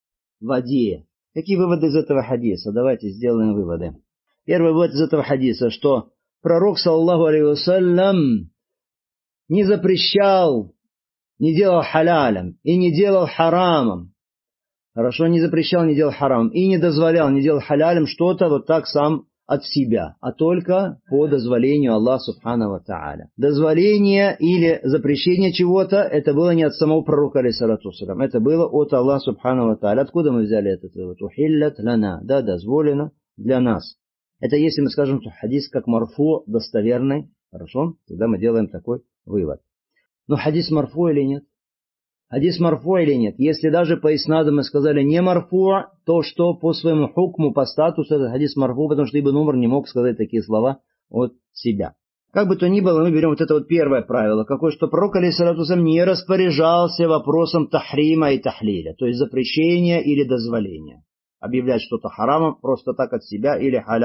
воде. Какие выводы из этого хадиса? Давайте сделаем выводы. Первый вывод из этого хадиса, что пророк, саллаллаху алейхи вассалям, не запрещал, не делал халялем и не делал харамом. Хорошо, не запрещал, не делал харамом и не дозволял, не делал халялем что-то вот так сам от себя, а только по дозволению Аллаха субхану ва тааля. Дозволение или запрещение чего-то, это было не от самого пророка, алейхиссалату вассалям, это было от Аллаха субхану ва тааля. Откуда мы взяли этот вывод? Ухиллят лана, да, дозволено для нас. Это если мы скажем, что хадис как марфу достоверный, хорошо, тогда мы делаем такой вывод. Но хадис марфу или нет? Хадис марфу или нет? Если даже по иснаду мы сказали не марфу, то что по своему хукму, по статусу это хадис марфу, потому что Ибн Умар не мог сказать такие слова от себя. Как бы то ни было, мы берем вот это вот первое правило, какое, что пророк, алейхиссалату вассалям, не распоряжался вопросом тахрима и тахлиля, то есть запрещения или дозволения. Объявлять что-то харамом просто так от себя или халялем.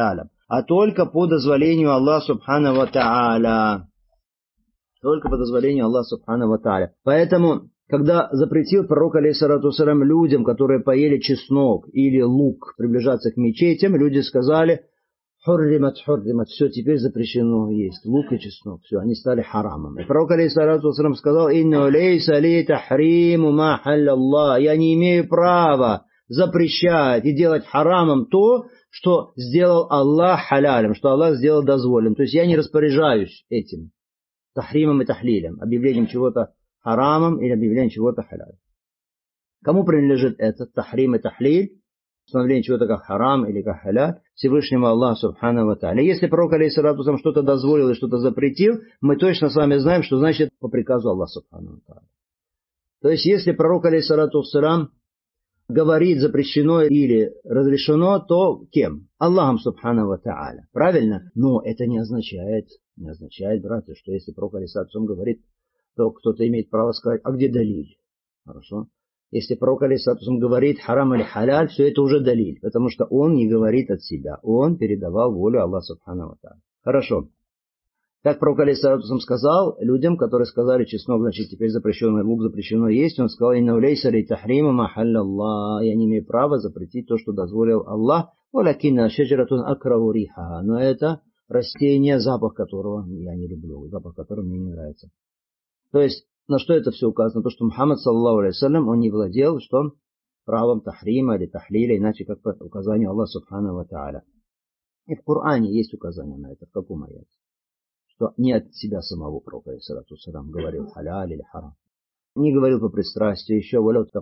а только по дозволению Аллаха Субхану ва Тааля. Только по дозволению Аллаха Субхану ва Тааля. Поэтому, когда запретил пророк алейхиссалату вассалям людям, которые поели чеснок или лук, приближаться к мечетям, люди сказали: «Хурримат, хурримат», все, теперь запрещено есть лук и чеснок, все, они стали харамом. И пророк алейхиссалату вассалям сказал: «Инну лейса ли тахриму ма халлаллах», я не имею права запрещать и делать харамом то, что сделал Аллах халялем, что Аллах сделал дозволенным. То есть я не распоряжаюсь этим тахримом и тахлилем, объявлением чего-то харамом или объявлением чего-то халялем. Кому принадлежит это тахрим и тахлиль? Установление чего-то как харам или как халяль? Всевышнему Аллаху Субхану ва Тааля. Если пророк алейхиссалату вассалям что-то дозволил и что-то запретил, мы точно с вами знаем, что значит по приказу Аллаха Субхану ва Тааля. То есть если пророк алейхиссалату вассалям говорит запрещено или разрешено, то кем? Аллахом Субхану ва Тааля. Правильно? Но это не означает, не означает, братья, что если пророк алейхиссалату вассалям говорит, то кто-то имеет право сказать: а где далиль? Хорошо? Если пророк алейхиссалату вассалям говорит харам или халяль, все это уже далиль, потому что он не говорит от себя, он передавал волю Аллаха Субхану ва Тааля. Хорошо. Так пророк алейхиссалату вассалям сказал людям, которые сказали: чеснок, значит, теперь запрещенный лук запрещено есть. Он сказал: «Инна лейса ли тахрима ма халлаллах», я не имею права запретить то, что дозволил Аллах. «Валякинна шаджаратун акраху риха», но это растение, запах которого я не люблю, запах которого мне не нравится. То есть на что это все указано? То, что Мухаммад, саллаллаху алейхи вассалям, он не владел что правом тахрима или тахлиля, иначе как по указанию Аллаха Субхану ва Тааля. И в Коране есть указание на это. В каком аяте? Что не от себя самого пророка алейхиссалату вассалям говорил халяль или харам. Не говорил по пристрастию еще: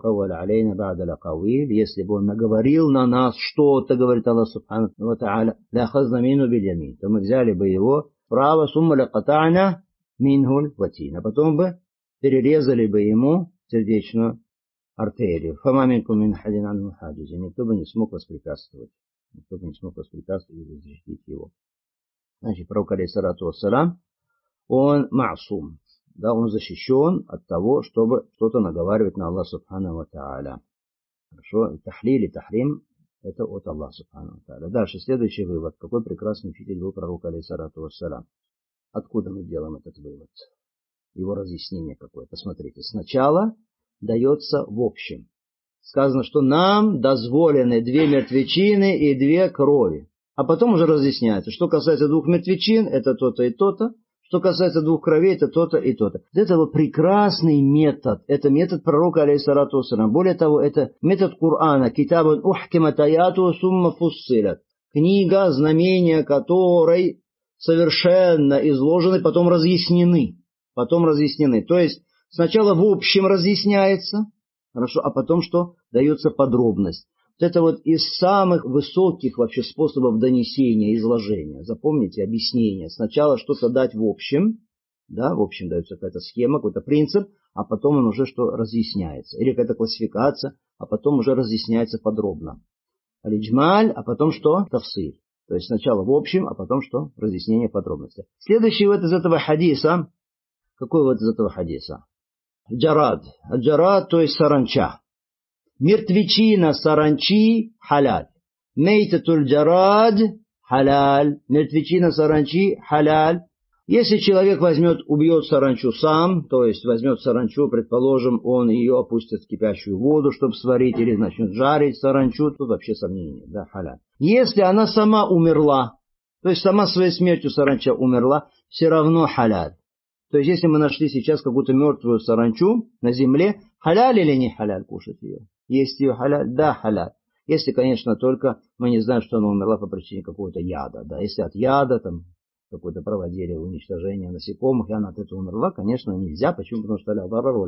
если бы он наговорил на нас что-то, говорит Аллах Субхану ва Тааля, то мы взяли бы его право, сумма лаката'на минхуль ватин, а потом бы перерезали бы ему сердечную артерию. Никто бы не смог воспрепятствовать. Никто бы не смог воспрепятствовать и защитить его. Значит, пророк алейхиссалату вассалям, он ма'сум, да, он защищен от того, чтобы что-то наговаривать на Аллаха Субхану ва Тааля. Хорошо, тахлиль и тахрим — это от Аллаха Субхану ва Тааля. Дальше, следующий вывод. Какой прекрасный учитель был пророк алейхиссалату вассалям. Откуда мы делаем этот вывод? Его разъяснение какое? Посмотрите. Сначала дается в общем. Сказано, что нам дозволены две мертвечины и две крови. А потом уже разъясняется. Что касается двух мертвечин, это то-то и то-то. Что касается двух кровей, это то-то и то-то. Это вот прекрасный метод. Это метод пророка, алейхиссалату вассалям. Более того, это метод Корана. Китабун ухкимат аяту сумма фуссилят. Книга, знамения которой совершенно изложены, потом разъяснены. Потом разъяснены. То есть сначала в общем разъясняется, хорошо, а потом что? Дается подробность. Вот это вот из самых высоких вообще способов донесения, изложения. Запомните, объяснение. Сначала что-то дать в общем, да, в общем дается какая-то схема, какой-то принцип, а потом он уже что разъясняется. Или какая-то классификация, а потом уже разъясняется подробно. Алиджмаль, а потом что? Тафсир. То есть сначала в общем, а потом что? Разъяснение подробностей. Следующий вот из этого хадиса. Какой вот из этого хадиса? Джарад. Джарад, то есть саранча. Мертвечина саранчи халяль. Мейтатуль джарад халяль. Мертвечина саранчи халяль. Если человек возьмет, убьет саранчу сам, то есть возьмет саранчу, предположим, он ее опустит в кипящую воду, чтобы сварить, или начнет жарить саранчу, тут вообще сомнений нет, да, халяль. Если она сама умерла, то есть сама своей смертью саранча умерла, все равно халяль. То есть если мы нашли сейчас какую-то мертвую саранчу на земле, халяль или не халяль кушать ее? Есть ее халяль? Да, халяль. Если, конечно, только мы не знаем, что она умерла по причине какого-то яда, да, если от яда там какое-то проводили уничтожение насекомых, и она от этого умерла, конечно, нельзя. Почему? Потому что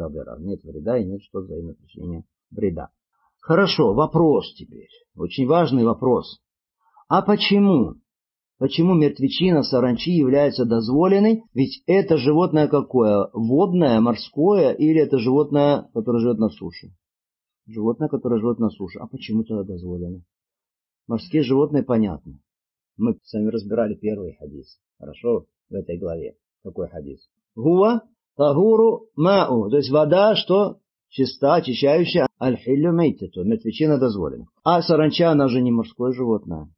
нет вреда и нет что взаимного причинения вреда. Хорошо, вопрос теперь. Очень важный вопрос. А почему? Почему мертвечина саранчи является дозволенной? Ведь это животное какое? Водное, морское, или это животное, которое живет на суше? Животное, которое живет на суше. А почему тогда дозволено? Морские животные понятно. Мы с вами разбирали первый хадис. Хорошо? В этой главе. Какой хадис? Гуа тагуру мау. То есть вода, что чиста, очищающая. Аль-хиллю мейтату. Мертвечина дозволена. А саранча, она же не морское животное.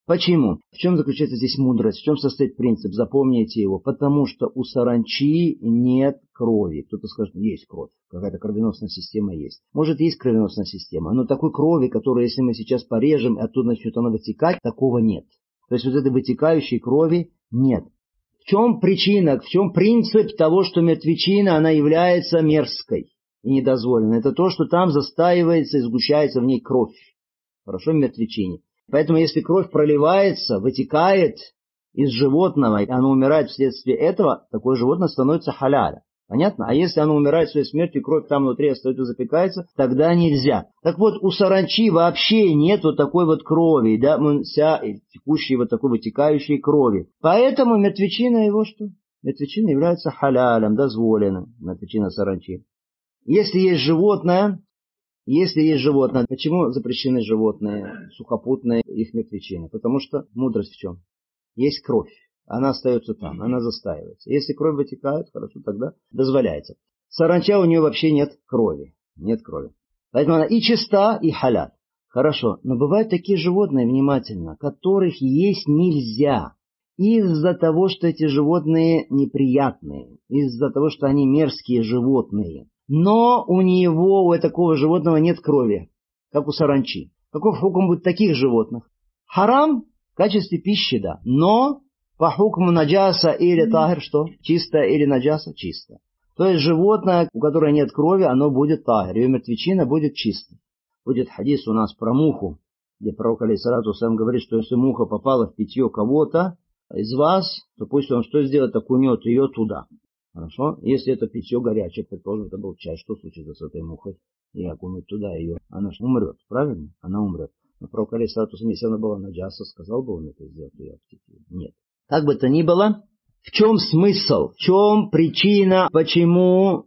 Почему? В чем заключается здесь мудрость? В чем состоит принцип? Запомните его. Потому что у саранчи нет крови. Кто-то скажет, есть кровь. Какая-то кровеносная система есть. Может, есть кровеносная система. Но такой крови, которую, если мы сейчас порежем, и оттуда начнет она вытекать, такого нет. То есть вот этой вытекающей крови нет. В чем причина, в чем принцип того, что мертвечина, она является мерзкой и недозволенной? Это то, что там застаивается и сгущается в ней кровь. Хорошо, в мертвечине. Поэтому если кровь проливается, вытекает из животного, и оно умирает вследствие этого, такое животное становится халяля. Понятно? А если оно умирает своей смертью, кровь там внутри остается, запекается, тогда нельзя. Так вот, у саранчи вообще нет вот такой вот крови, да, вся текущей вот такой вытекающей крови. Поэтому мертвечина его что? Мертвечина является халялем, дозволенным, мертвечина саранчи. Если есть животное, Если есть животное, почему запрещены животные, сухопутные, их мертвечины? Потому что мудрость в чем? Есть кровь, она остается там, она застаивается. Если кровь вытекает, хорошо, тогда дозволяется. Саранча, у нее вообще нет крови, нет крови. Поэтому она и чиста, и халяль. Хорошо, но бывают такие животные, внимательно, которых есть нельзя. Из-за того, что эти животные неприятные, из-за того, что они мерзкие животные. Но у него, у такого животного нет крови, как у саранчи. Каков хукм будет таких животных? Харам в качестве пищи, да. Но по хукму наджаса или тахир, что? Чисто или наджаса? Чисто. То есть животное, у которого нет крови, оно будет тахир. Ее мертвечина будет чистой. Будет хадис у нас про муху, где пророк алейхиссалату вассалям говорит, что если муха попала в питье кого-то из вас, то пусть он что сделает, окунет ее туда. Хорошо? Если это питье горячее, предположим, это был чай, что случится с этой мухой? И окунуть туда ее, она же умрет, правильно? Она умрет. Но пророк алейхиссалату вассалям, если она была наджаса, сказал бы он это сделать, ее обститил? Нет. Как бы то ни было, в чем смысл? В чем причина, почему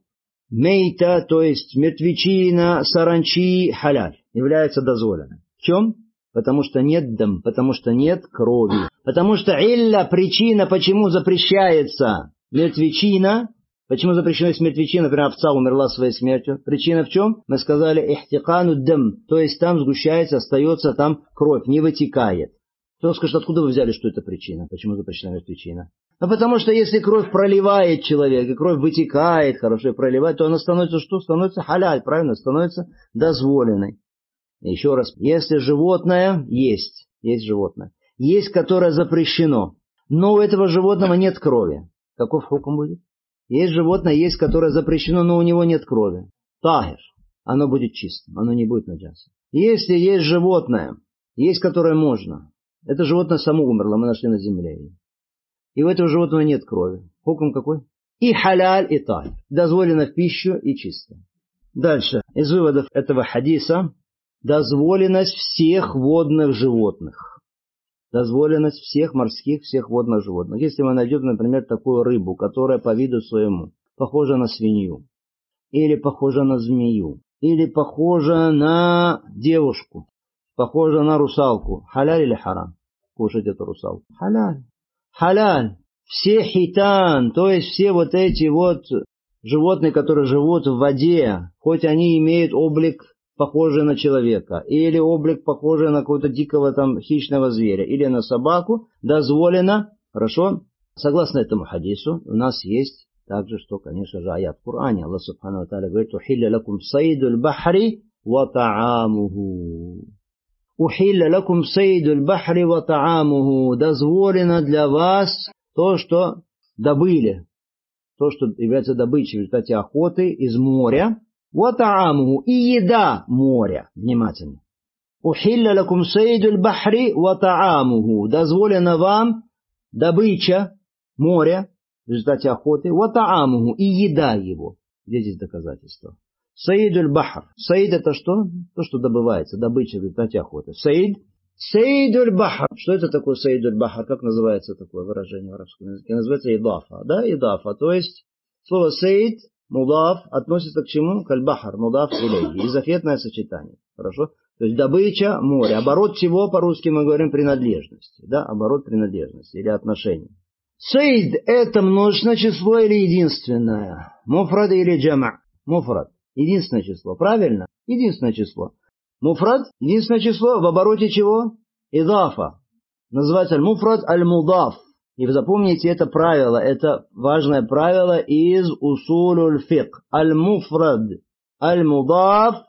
мейта, то есть мертвечина, саранчи, халяль, является дозволенной? В чем? Потому что нет дам, потому что нет крови. Потому что илля, причина, почему запрещается мертвечина. Почему запрещено есть мертвечина, например, овца умерла своей смертью? Причина в чем? Мы сказали ихтикану дам, то есть там сгущается, остается там кровь, не вытекает. Кто скажет, откуда вы взяли, что это причина? Почему запрещена мертвечина? Ну потому что если кровь проливает человек, и кровь вытекает, хорошо и проливает, то она становится что? Становится халяль, правильно? Становится дозволенной. Еще раз, если животное есть, есть животное, есть, которое запрещено, но у этого животного нет крови. Каков хукм будет? Есть животное, есть, которое запрещено, но у него нет крови. Тахир. Оно будет чистым, оно не будет наджасом. Если есть животное, есть, которое можно. Это животное само умерло, мы нашли на земле. И у этого животного нет крови. Хукм какой? И халяль, и тахир. Дозволено в пищу и чисто. Дальше. Из выводов этого хадиса. Дозволенность всех водных животных. Дозволенность всех морских, всех водных животных. Если мы найдем, например, такую рыбу, которая по виду своему похожа на свинью, или похожа на змею, или похожа на девушку, похожа на русалку, халяль или харам? Кушать эту русалку. Халяль. Халяль. Все хитан, то есть все вот эти вот животные, которые живут в воде, хоть они имеют облик похожий на человека, или облик похожий на какого-то дикого там хищного зверя, или на собаку, дозволено, хорошо, согласно этому хадису, у нас есть также, что, конечно же, аят в Коране. Аллах субхану ва тааля говорит: «Ухилля лакум сайдуль бахри ва таамуху». «Ухилля лакум сайдуль бахри ва таамуху». Дозволено для вас то, что добыли, то, что является добычей в результате охоты из моря. وَطَعَامُهُ и еда моря. Внимательно. «Ухилля лакум сайдуль бахри ва таамуху». Дозволено вам добыча моря в результате охоты. «Ва таамуху» и еда его. Где здесь доказательство? Сайдуль бахр. Сайд это что? То, что добывается, добыча в результате охоты. Сайд. Сайдуль бахр. Что это такое сайдуль бахр? Как называется такое выражение в арабском языке? Называется идафа. Да, идафа. То есть слово сайд, мудаф, относится к чему? К аль-бахар, мудаф илейхи. Изофетное сочетание. Хорошо? То есть добыча моря. Оборот чего по-русски мы говорим? Принадлежности. Да, оборот принадлежности или отношения. Сейд это множественное число или единственное? Муфрад или джама'? Муфрад. Единственное число. Правильно? Единственное число. Муфрад. Единственное число в обороте чего? Идафа. называется аль-муфрад аль-мудаф. И вы запомните это правило, это важное правило из усулюль фикх. Аль-муфрад аль-мудаф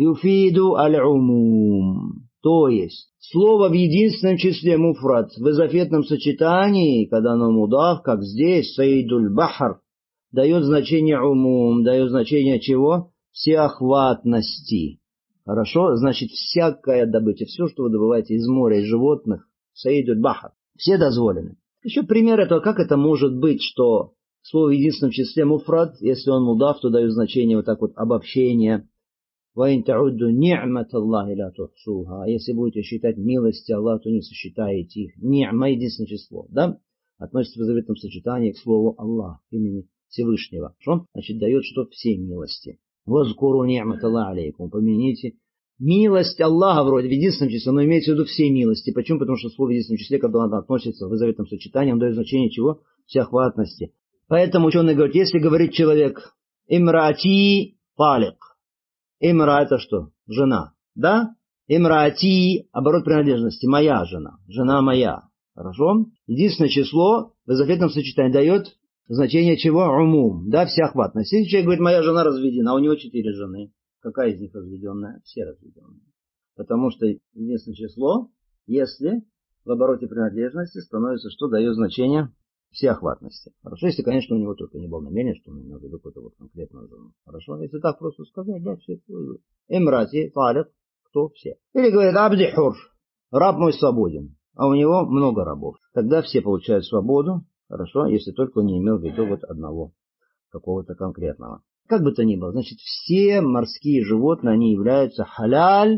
юфиду аль-умум. То есть, слово в единственном числе муфрад в изофетном сочетании, когда оно мудаф, как здесь, саидуль бахар, дает значение умум, дает значение чего? Всеохватности. Хорошо? Значит, всякая добыча, все, что вы добываете из моря, из животных, саидуль бахар, все дозволены. Еще пример этого, как это может быть, что слово в единственном числе муфрад, если он мудаф, то дает значение вот так вот обобщение. وَإِن تَعُدُّوا نِعْمَةَ اللَّهِ لَا تُحْصُوهَا. А если будете считать милости Аллаха, то не сосчитаете их. Ни'ма — единственное число, да? Относится в заветном сочетании к слову Аллах, имени Всевышнего. Что? Значит, дает что? Все милости. وَذْكُرُوا نِعْمَةَ اللَّهِ عَلَيْكُمْ. Помяните милость Аллаха вроде в единственном числе, но имеется в виду все милости. Почему? Потому что слово в единственном числе, когда оно относится в заветном сочетании, он дает значение чего? Всеохватности. Поэтому ученые говорят, если говорит человек «имраати талик», имра — это что? Жена. Да? Имраати — оборот принадлежности. Моя жена. Жена моя. Хорошо? Единственное число в изофетном сочетании дает значение чего? Умум. Да, всеохватность. Если человек говорит, моя жена разведена, а у него четыре жены. Какая из них разведенная? Все разведенные. Потому что единственное число, если в обороте принадлежности становится, что дает значение всеохватности. Хорошо, если, конечно, у него только не было намерения, что он имел в виду какую-то вот конкретную жену. Хорошо, если так просто сказать, да, все. Имрати, талик, кто? Все. Или говорит, абди хур, раб мой свободен, а у него много рабов. Тогда все получают свободу, хорошо, если только он не имел в виду вот одного какого-то конкретного. Как бы то ни было, значит, все морские животные, они являются халяль,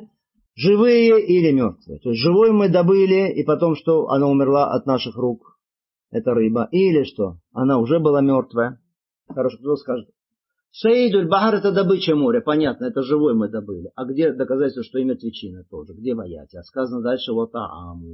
живые или мертвые. То есть живой мы добыли, и потом что? Она умерла от наших рук. Это рыба. Или что? Она уже была мертвая. Хорошо, кто скажет? Саидуль бахар — это добыча моря. Понятно, это живой мы добыли. А где доказательство, что и мертвечина тоже? Где ваяти? А сказано дальше вот тааму.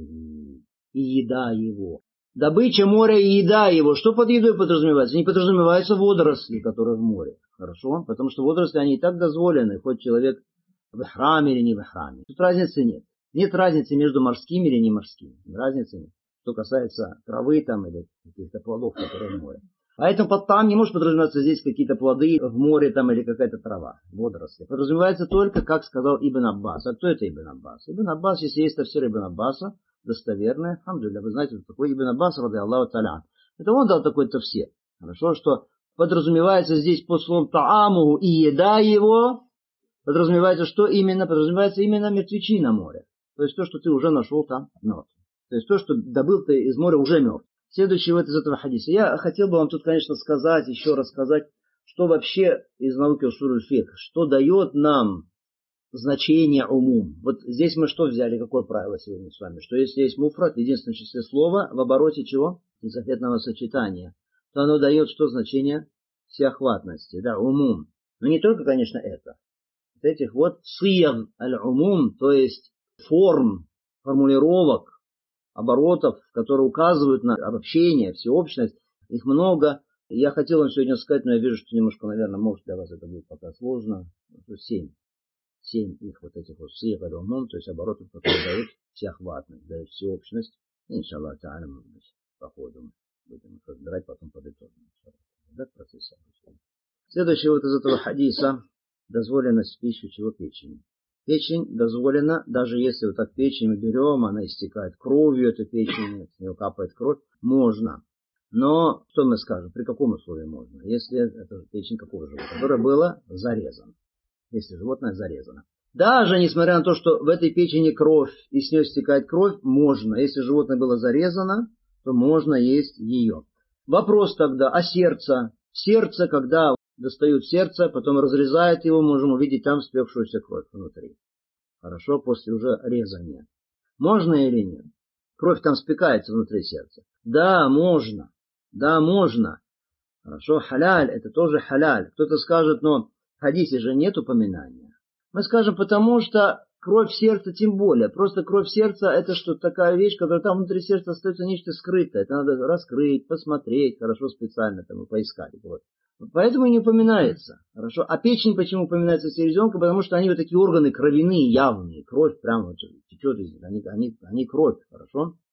И еда его. Добыча моря и еда его. Что под едой подразумевается? Не подразумеваются водоросли, которые в море. Хорошо? Потому что водоросли, они и так дозволены. Хоть человек в храме или не в храме. Тут разницы нет. Нет разницы между морскими или не морскими. Разницы нет. Что касается травы там или каких-то плодов, которые в море. Поэтому под там не может подразумеваться здесь какие-то плоды в море там или какая-то трава, водоросли. Подразумевается только, как сказал Ибн Аббас. А кто это Ибн Аббас? Ибн Аббас, если есть тафсир Ибн Аббаса, достоверный, алхамдулилля, вы знаете, кто такой Ибн Аббас, ради Аллаху та'аля. Это он дал такой тафсир. Хорошо, что подразумевается здесь под словом таамуху и еда его, подразумевается, что именно? Подразумевается именно мертвечина моря. То есть то, что ты уже нашел там мертв. То есть то, что добыл ты из моря, уже мертв. Следующий вот из этого хадиса. Я хотел бы вам тут, конечно, сказать, еще рассказать, что вообще из науки усуль фикх, что дает нам значение умум. Вот здесь мы что взяли, какое правило сегодня с вами? Что если есть муфрад, единственное число слова, в обороте чего? Изофетного сочетания, то оно дает что значение? Всеохватности, да, умум. Но не только, конечно, это. Вот этих вот сияг аль-умум, то есть форм, формулировок, оборотов, которые указывают на обобщение, всеобщность, их много. Я хотел вам сегодня сказать, но я вижу, что немножко, наверное, может для вас это будет пока сложно. Семь. Семь их вот этих вот сияг аль-умум, то есть оборотов, которые дают всеохватность, дают всеобщность. Иншаллах та'аля, может быть, по ходу будем их разбирать, потом подытожим. Да, в процессе обучения. Следующий вот из этого хадиса дозволенность пищи чего печени. Печень дозволена, даже если вот так печень мы берем, она истекает кровью, эта печень, с нее капает кровь, можно. Но, что мы скажем, при каком условии можно? Если это печень какого животного, которое было зарезано. Если животное зарезано. Даже несмотря на то, что в этой печени кровь, и с нее стекает кровь, можно. Если животное было зарезано, то можно есть ее. Вопрос тогда, а сердце? Сердце, когда достают сердце, потом разрезают его, можем увидеть там спекшуюся кровь внутри. Хорошо, после уже резания. Можно или нет? Кровь там спекается внутри сердца. Да, можно. Да, можно. Хорошо, халяль, это тоже халяль. Кто-то скажет, но в хадисе же нет упоминания. Мы скажем, потому что кровь сердца тем более. Просто кровь сердца это что-то такая вещь, которая там внутри сердца остается нечто скрытое. Это надо раскрыть, посмотреть, хорошо специально там и поискать. Вот. Поэтому и не упоминается. Хорошо. А печень почему упоминается селезенка? Потому что они вот такие органы кровяные, явные. Кровь прямо вот течет из них. Они, они, они кровь. Хорошо.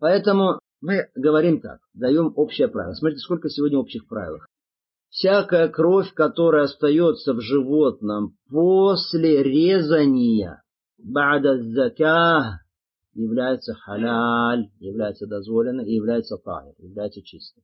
Поэтому мы говорим так, даем общее правило. Смотрите, сколько сегодня общих правил. Всякая кровь, которая остается в животном после резания, ба'да закah, является халяль, является дозволенной и является тахир, является чистой.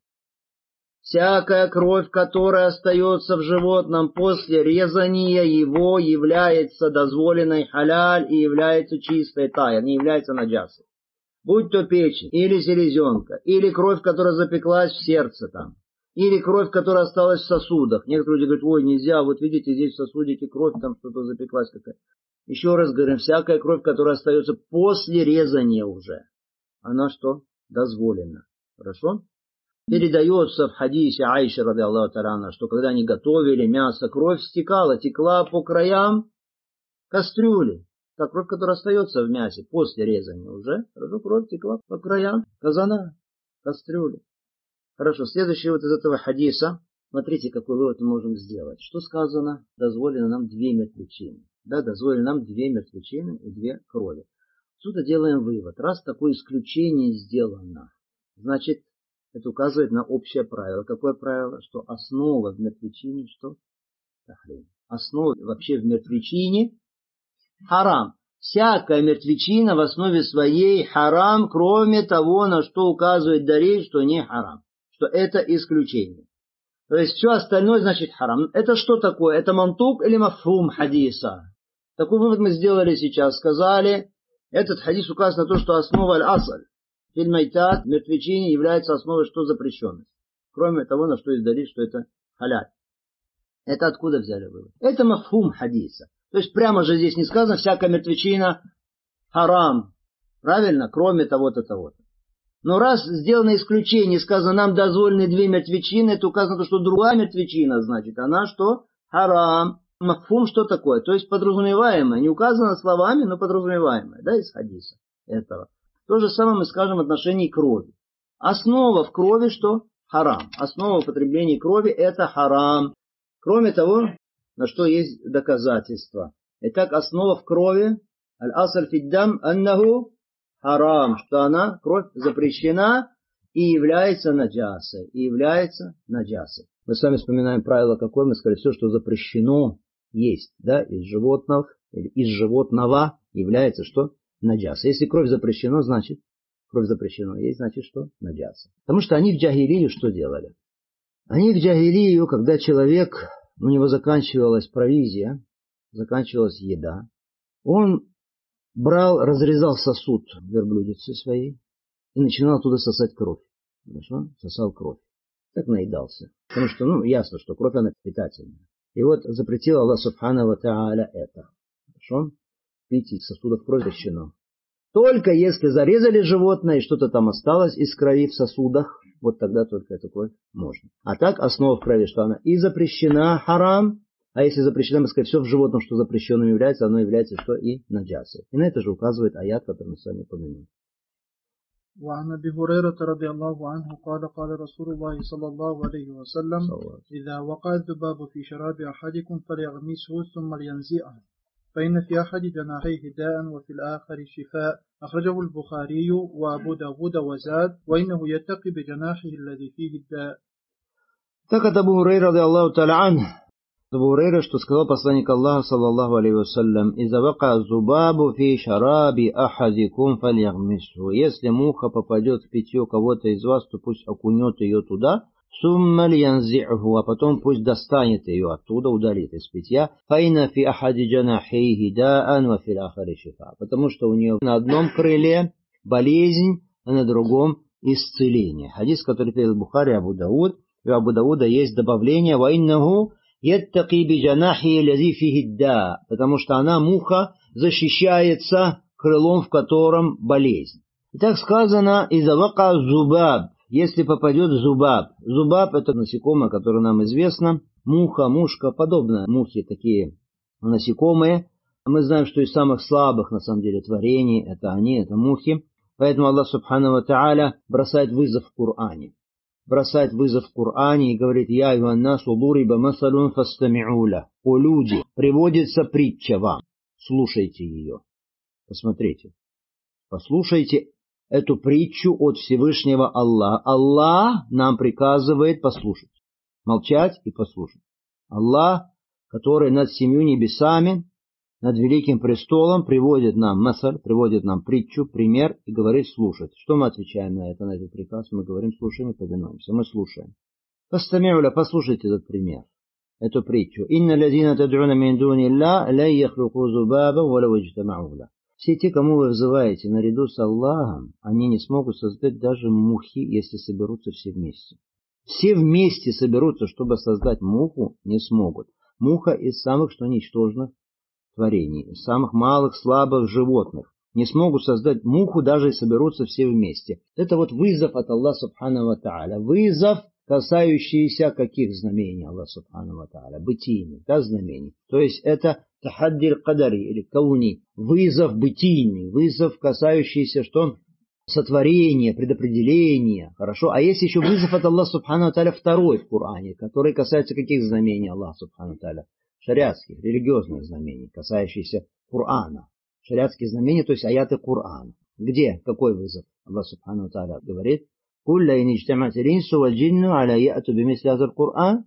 Всякая кровь, которая остается в животном после резания его, является дозволенной халяль и является чистой тахир, не является наджасой. Будь то печень, или селезенка, или кровь, которая запеклась в сердце там, или кровь, которая осталась в сосудах. Некоторые люди говорят, ой, нельзя, вот видите, здесь в сосудике кровь, там что-то запеклась какая-то. Еще раз говорим, всякая кровь, которая остается после резания уже, она что? Дозволена. Хорошо? Передается в хадисе Айши, ради Аллаху та'аля, что когда они готовили мясо, кровь стекала, текла по краям кастрюли. Та кровь, которая остается в мясе после резания уже, хорошо, кровь текла по краям казана, кастрюли. Хорошо, следующий вот из этого хадиса, смотрите, какой вывод мы можем сделать. Что сказано? Дозволено нам две мертвечины. Да, дозволено нам две мертвечины и две крови. Отсюда делаем вывод. Раз такое исключение сделано, значит, это указывает на общее правило. Какое правило? Что основа в мертвечине, что? Тахрим. Основа вообще в мертвечине харам. Всякая мертвечина в основе своей харам, кроме того, на что указывает далиль, что не харам. Что это исключение. То есть все остальное значит харам. Это что такое? Это мантук или мафхум хадиса? Такой вывод мы сделали сейчас. Сказали, этот хадис указывает на то, что основа аль-асаль, фильмайтат, мертвечине является основой, что запрещенность. Кроме того, на что есть далиль, что это халяль. Это откуда взяли вывод? Это мафхум хадиса. То есть прямо же здесь не сказано, всякая мертвечина харам. Правильно? Кроме того-то, того-то. Но раз сделано исключение, сказано, нам дозволены две мертвечины, это указано, что другая мертвечина, значит, она что? Харам. Мафхум что такое? То есть подразумеваемое. Не указано словами, но подразумеваемое. Да, из хадиса этого. То же самое мы скажем в отношении крови. Основа в крови что? Харам. Основа употребления крови это харам. Кроме того, на что есть доказательства. Итак, основа в крови, аль-асаль фиддам аннаху харам, что она, кровь, запрещена и является наджасой. И является наджасой. Мы с вами вспоминаем правило какое, мы сказали, все, что запрещено есть, да, из животных, или из животного является что? Наджаса. Если кровь запрещена, значит, кровь запрещена есть, значит что? Наджаса. Потому что они в джахилию что делали? Они в джахилию, когда человек, у него заканчивалась провизия, заканчивалась еда, он брал, разрезал сосуд верблюдицы своей и начинал оттуда сосать кровь. Хорошо? Сосал кровь. Так наедался. Потому что, ну, ясно, что кровь, она питательная. И вот запретил Аллах Субхану ва Тааля это. Хорошо? Пить из сосудов кровь запрещено. Только если зарезали животное и что-то там осталось из крови в сосудах, вот тогда только эту кровь можно. А так основа в крови, что она и запрещена, харам, а если запрещена, мы сказать, все в животном, что запрещенным является, оно является что и наджасой. И на это же указывает аят, который мы с вами упомянули. وعن أبي هريرة رضي الله عنه قال قال رسول الله صلى الله عليه وسلم إذا وقع الذباب في شراب أحدكم فليغمسه ثم لينزعه فإن في أحد جناحيه داء وفي الآخر شفاء أخرجه البخاري وأبو داود وزاد وإنه يتقي بجناحه الذي فيه الداء. Так от Абу Хурайра ради Аллаху та'аля анху, Абу Хурайра, что сказал посланник Аллаха, саллаллаху алейхи вассалям, «Иза вака зубабу фи шараби ахадикум фальягмису». Если муха попадет в питье кого-то из вас, то пусть окунет ее туда, сумма льянзи'ху, а потом пусть достанет ее оттуда, удалит из питья. Файна фи ахади джанахейхи да'ан ва фил ахари шифа. Потому что у нее на одном крыле болезнь, а на другом исцеление. Хадис, который передал Бухари, Абу Дауд. У Абу Дауда есть добавление «Ва иннаху яттаки би джанахи лази фихи да», потому что она, муха, защищается крылом, в котором болезнь. И так сказано «Иза вака зубаб», если попадет зубаб. Зубаб — это насекомое, которое нам известно. Муха, мушка, подобно мухе, такие насекомые. Мы знаем, что из самых слабых, на самом деле, творений — это они, это мухи. Поэтому Аллах Субхану ва Тааля бросает вызов в Коране. Бросает вызов в Коране и говорит: «Я юаннасу дуриба масалун фастами'уля». О люди, приводится притча вам, слушайте ее. Посмотрите, послушайте эту притчу от Всевышнего Аллаха. Аллах нам приказывает послушать, молчать и послушать. Аллах, который над семью небесами, над великим престолом, приводит нам масаль, приводит нам притчу, пример и говорит слушать. Что мы отвечаем на это, на этот приказ? Мы говорим слушаем и повинуемся. Мы слушаем. Фастами'у, послушайте этот пример, эту притчу. Инна лазина тад'уна мин дунилля ла яхлуку зубаба валау иджтама'у ла. Все те, кому вы взываете наряду с Аллахом, они не смогут создать даже мухи, если соберутся все вместе. Все вместе соберутся, чтобы создать муху, не смогут. Муха из самых что ничтожных творений, из самых малых, слабых животных. Не смогут создать муху, даже и соберутся все вместе. Это вот вызов от Аллаха Субхану ва Тааля. Вызов, касающийся каких знамений Аллаха Субхану ва Тааля? Бытийных, да, знамений. То есть это тахаддир кадари или кауни. Вызов бытийный, вызов, касающийся что? Сотворения, предопределения. Хорошо. А есть еще вызов от Аллаха Субхану ва Тааля второй в Коране, который касается каких знамений Аллаха Субхану ва Тааля? Шариатских, религиозных знамений, касающихся Корана. Шариатские знамения, то есть аяты Корана. Где? Какой вызов? Аллах Субхану ва Тааля говорит: «Кулля ин иджтама'ат ал-инсу валь-джинну аля я'ту бимисли хазал Коран,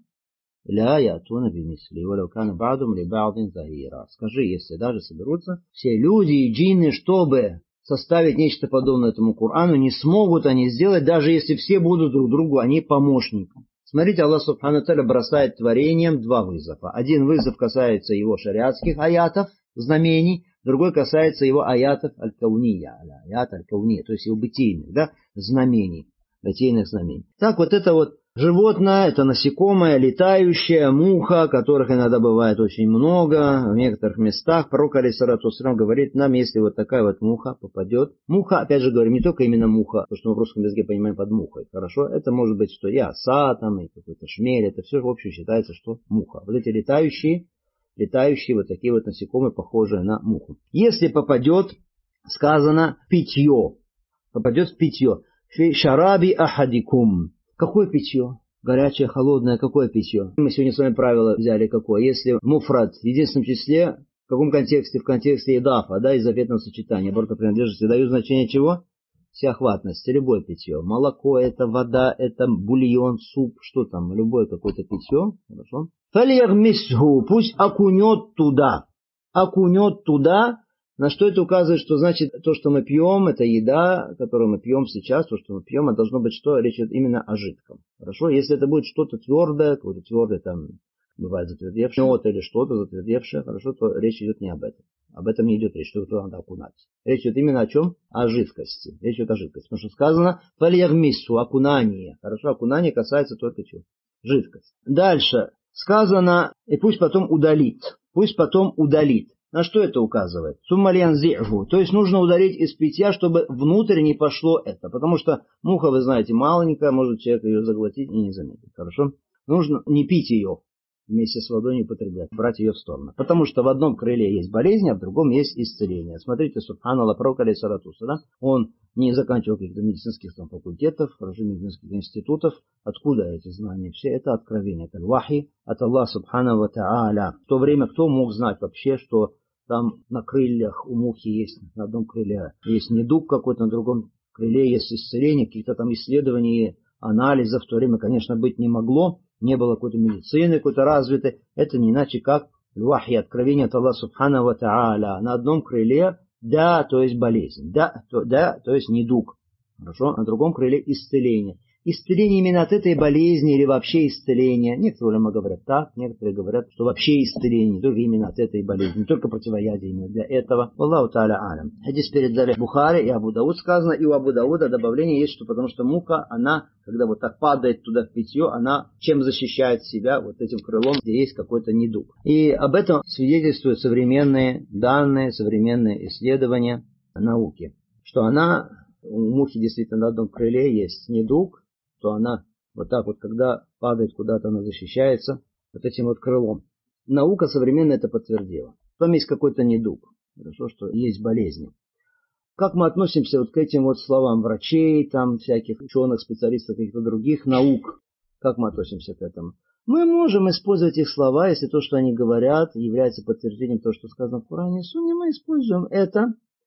ла я'туна бимисли, валау кана ба'дум ли ба'дин захира». Скажи, если даже соберутся все люди и джинны, чтобы составить нечто подобное этому Корану, не смогут они сделать, даже если все будут друг другу, они помощники. Смотрите, Аллах Субхану ва Тааля бросает творением два вызова. Один вызов касается его шариатских аятов, знамений, другой касается его аятов аль-кауния, аят аль-кауния, то есть его бытийных, да, знамений, бытийных знамений. Так вот это вот животное, это насекомое, летающая муха, которых иногда бывает очень много в некоторых местах. Пророк алейхиссалату вассалям говорит нам, если вот такая вот муха попадет. Муха, опять же говорим, не только именно муха, то, что мы в русском языке понимаем под мухой, хорошо? Это может быть, что и оса там, и какой-то шмель, это все в общем считается, что муха. Вот эти летающие, летающие вот такие вот насекомые, похожие на муху. Если попадет, сказано, питье, попадет в питье. Фи шараби ахадикум. Какое питье? Горячее, холодное, какое питье? Мы сегодня с вами правило взяли какое. Если муфрад в единственном числе, в каком контексте? В контексте идафа, да, из заветного сочетания, оборота принадлежности, дают значение чего? Всеохватности, любое питье. Молоко, это вода, это бульон, суп, что там, любое какое-то питье. Хорошо. Фалиягмисху, пусть окунет туда. Окунет туда. На что это указывает, что значит то, что мы пьем, это еда, которую мы пьем сейчас, то, что мы пьем, это должно быть что? Речь идет именно о жидком. Хорошо? Если это будет что-то твердое, какое-то твердое, там, бывает затвердевшее, мед или что-то затвердевшее, хорошо, то речь идет не об этом. Об этом не идет речь, что туда надо окунать. Речь идет именно о чем? О жидкости. Речь идет о жидкости. Потому что сказано «фалиягмиссу», окунание. Хорошо, окунание касается только чего? Жидкости. Дальше сказано «и пусть потом удалит». Пусть потом удалит. На что это указывает? Суммальянзиху. То есть нужно ударить из питья, чтобы внутрь не пошло это. Потому что муха, вы знаете, маленькая, может человек ее заглотить и не заметить. Хорошо? Нужно не пить ее вместе с водой, не употреблять, брать ее в сторону. Потому что в одном крыле есть болезнь, а в другом есть исцеление. Смотрите, субханаллах, пророк алейхиссалату вассалям, он не заканчивал каких-то медицинских там, факультетов, хорошо, медицинских институтов. Откуда эти знания? Все это откровение, это вахи от Аллаха субхану ва тааля. В то время кто мог знать вообще, что там на крыльях у мухи есть, на одном крыле есть недуг какой-то, на другом крыле есть исцеление, каких-то там исследований, анализов в то время, конечно, быть не могло, не было какой-то медицины какой-то развитой. Это не иначе как вахи, откровение от Аллаха субхану ва тааля. На одном крыле да, то есть болезнь, да, то, да, то есть недуг, хорошо, на другом крыле исцеление. Исцеление именно от этой болезни или вообще исцеление. Некоторые улама говорят так, некоторые говорят, что вообще исцеление, не только именно от этой болезни, не только противоядие именно для этого. Аллаху та'аля алям. Хадис передали Бухари и Абу Дауд сказано, и у Абу Дауда добавление есть, что потому что муха, она, когда вот так падает туда в питье, она чем защищает себя вот этим крылом, где есть какой-то недуг. И об этом свидетельствуют современные данные, современные исследования науки, что она, у мухи действительно на одном крыле есть недуг, то она вот так вот, когда падает куда-то, она защищается вот этим вот крылом. Наука современная это подтвердила. Там есть какой-то недуг. Хорошо, что есть болезни. Как мы относимся вот к этим вот словам врачей, там всяких ученых, специалистов, каких-то других наук? Как мы относимся к этому? Мы можем использовать их слова, если то, что они говорят, является подтверждением того, что сказано в Коране и Сунне, мы используем это.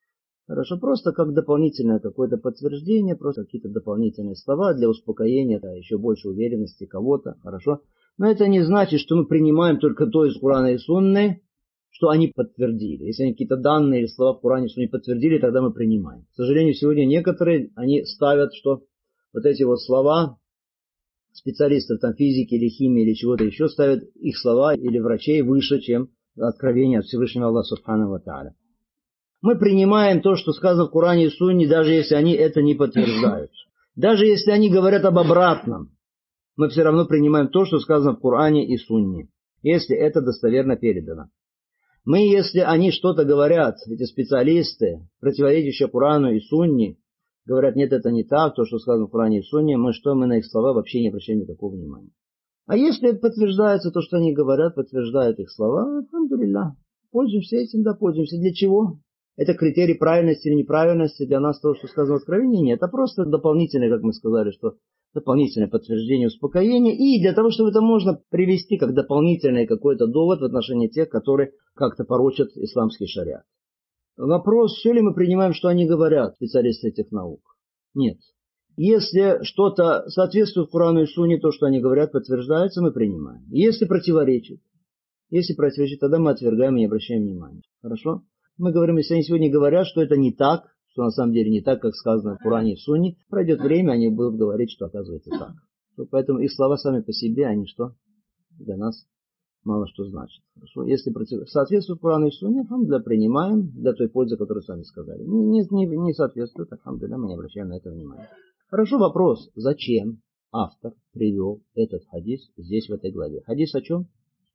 Хорошо, просто как дополнительное какое-то подтверждение, просто какие-то дополнительные слова для успокоения, да, еще больше уверенности кого-то, хорошо. Но это не значит, что мы принимаем только то из Корана и Сунны, что они подтвердили. Если они какие-то данные или слова в Коране, что они подтвердили, тогда мы принимаем. К сожалению, сегодня некоторые, они ставят, что вот эти вот слова специалистов там физики или химии или чего-то еще, ставят их слова или врачей выше, чем откровение от Всевышнего Аллаха Субхану ва Тааля. Мы принимаем то, что сказано в Коране и Сунне, даже если они это не подтверждают. Даже если они говорят об обратном, мы все равно принимаем то, что сказано в Коране и Сунне, если это достоверно передано. Мы, если они что-то говорят, эти специалисты, противоречащие Корану и Сунне, говорят, нет, это не так, то, что сказано в Коране и Сунне, мы что, мы на их слова вообще не обращаем никакого внимания. А если подтверждается то, что они говорят, подтверждают их слова, альхамдулилля, пользуемся этим, да, пользуемся. Для чего? Это критерий правильности или неправильности для нас того, что сказано в Откровении? Нет, это просто дополнительное, как мы сказали, что дополнительное подтверждение успокоения, и для того, чтобы это можно привести как дополнительный какой-то довод в отношении тех, которые как-то порочат исламский шариат. Вопрос, все ли мы принимаем, что они говорят, специалисты этих наук? Нет. Если что-то соответствует Корану и Сунне, то, что они говорят, подтверждается, мы принимаем. Если противоречит, если противоречит, тогда мы отвергаем и не обращаем внимания. Хорошо? Мы говорим, если они сегодня говорят, что это не так, что на самом деле не так, как сказано в Коране и в Сунне, пройдет время, они будут говорить, что оказывается так. Поэтому их слова сами по себе, они что? Для нас мало что значат. Хорошо? Если против... соответствует Корану и Сунне, алхамдулилля, принимаем для той пользы, которую сами сказали. Не, не, не соответствует, алхамдулилля, мы не обращаем на это внимания. Хорошо, вопрос, зачем автор привел этот хадис здесь, в этой главе? Хадис о чем?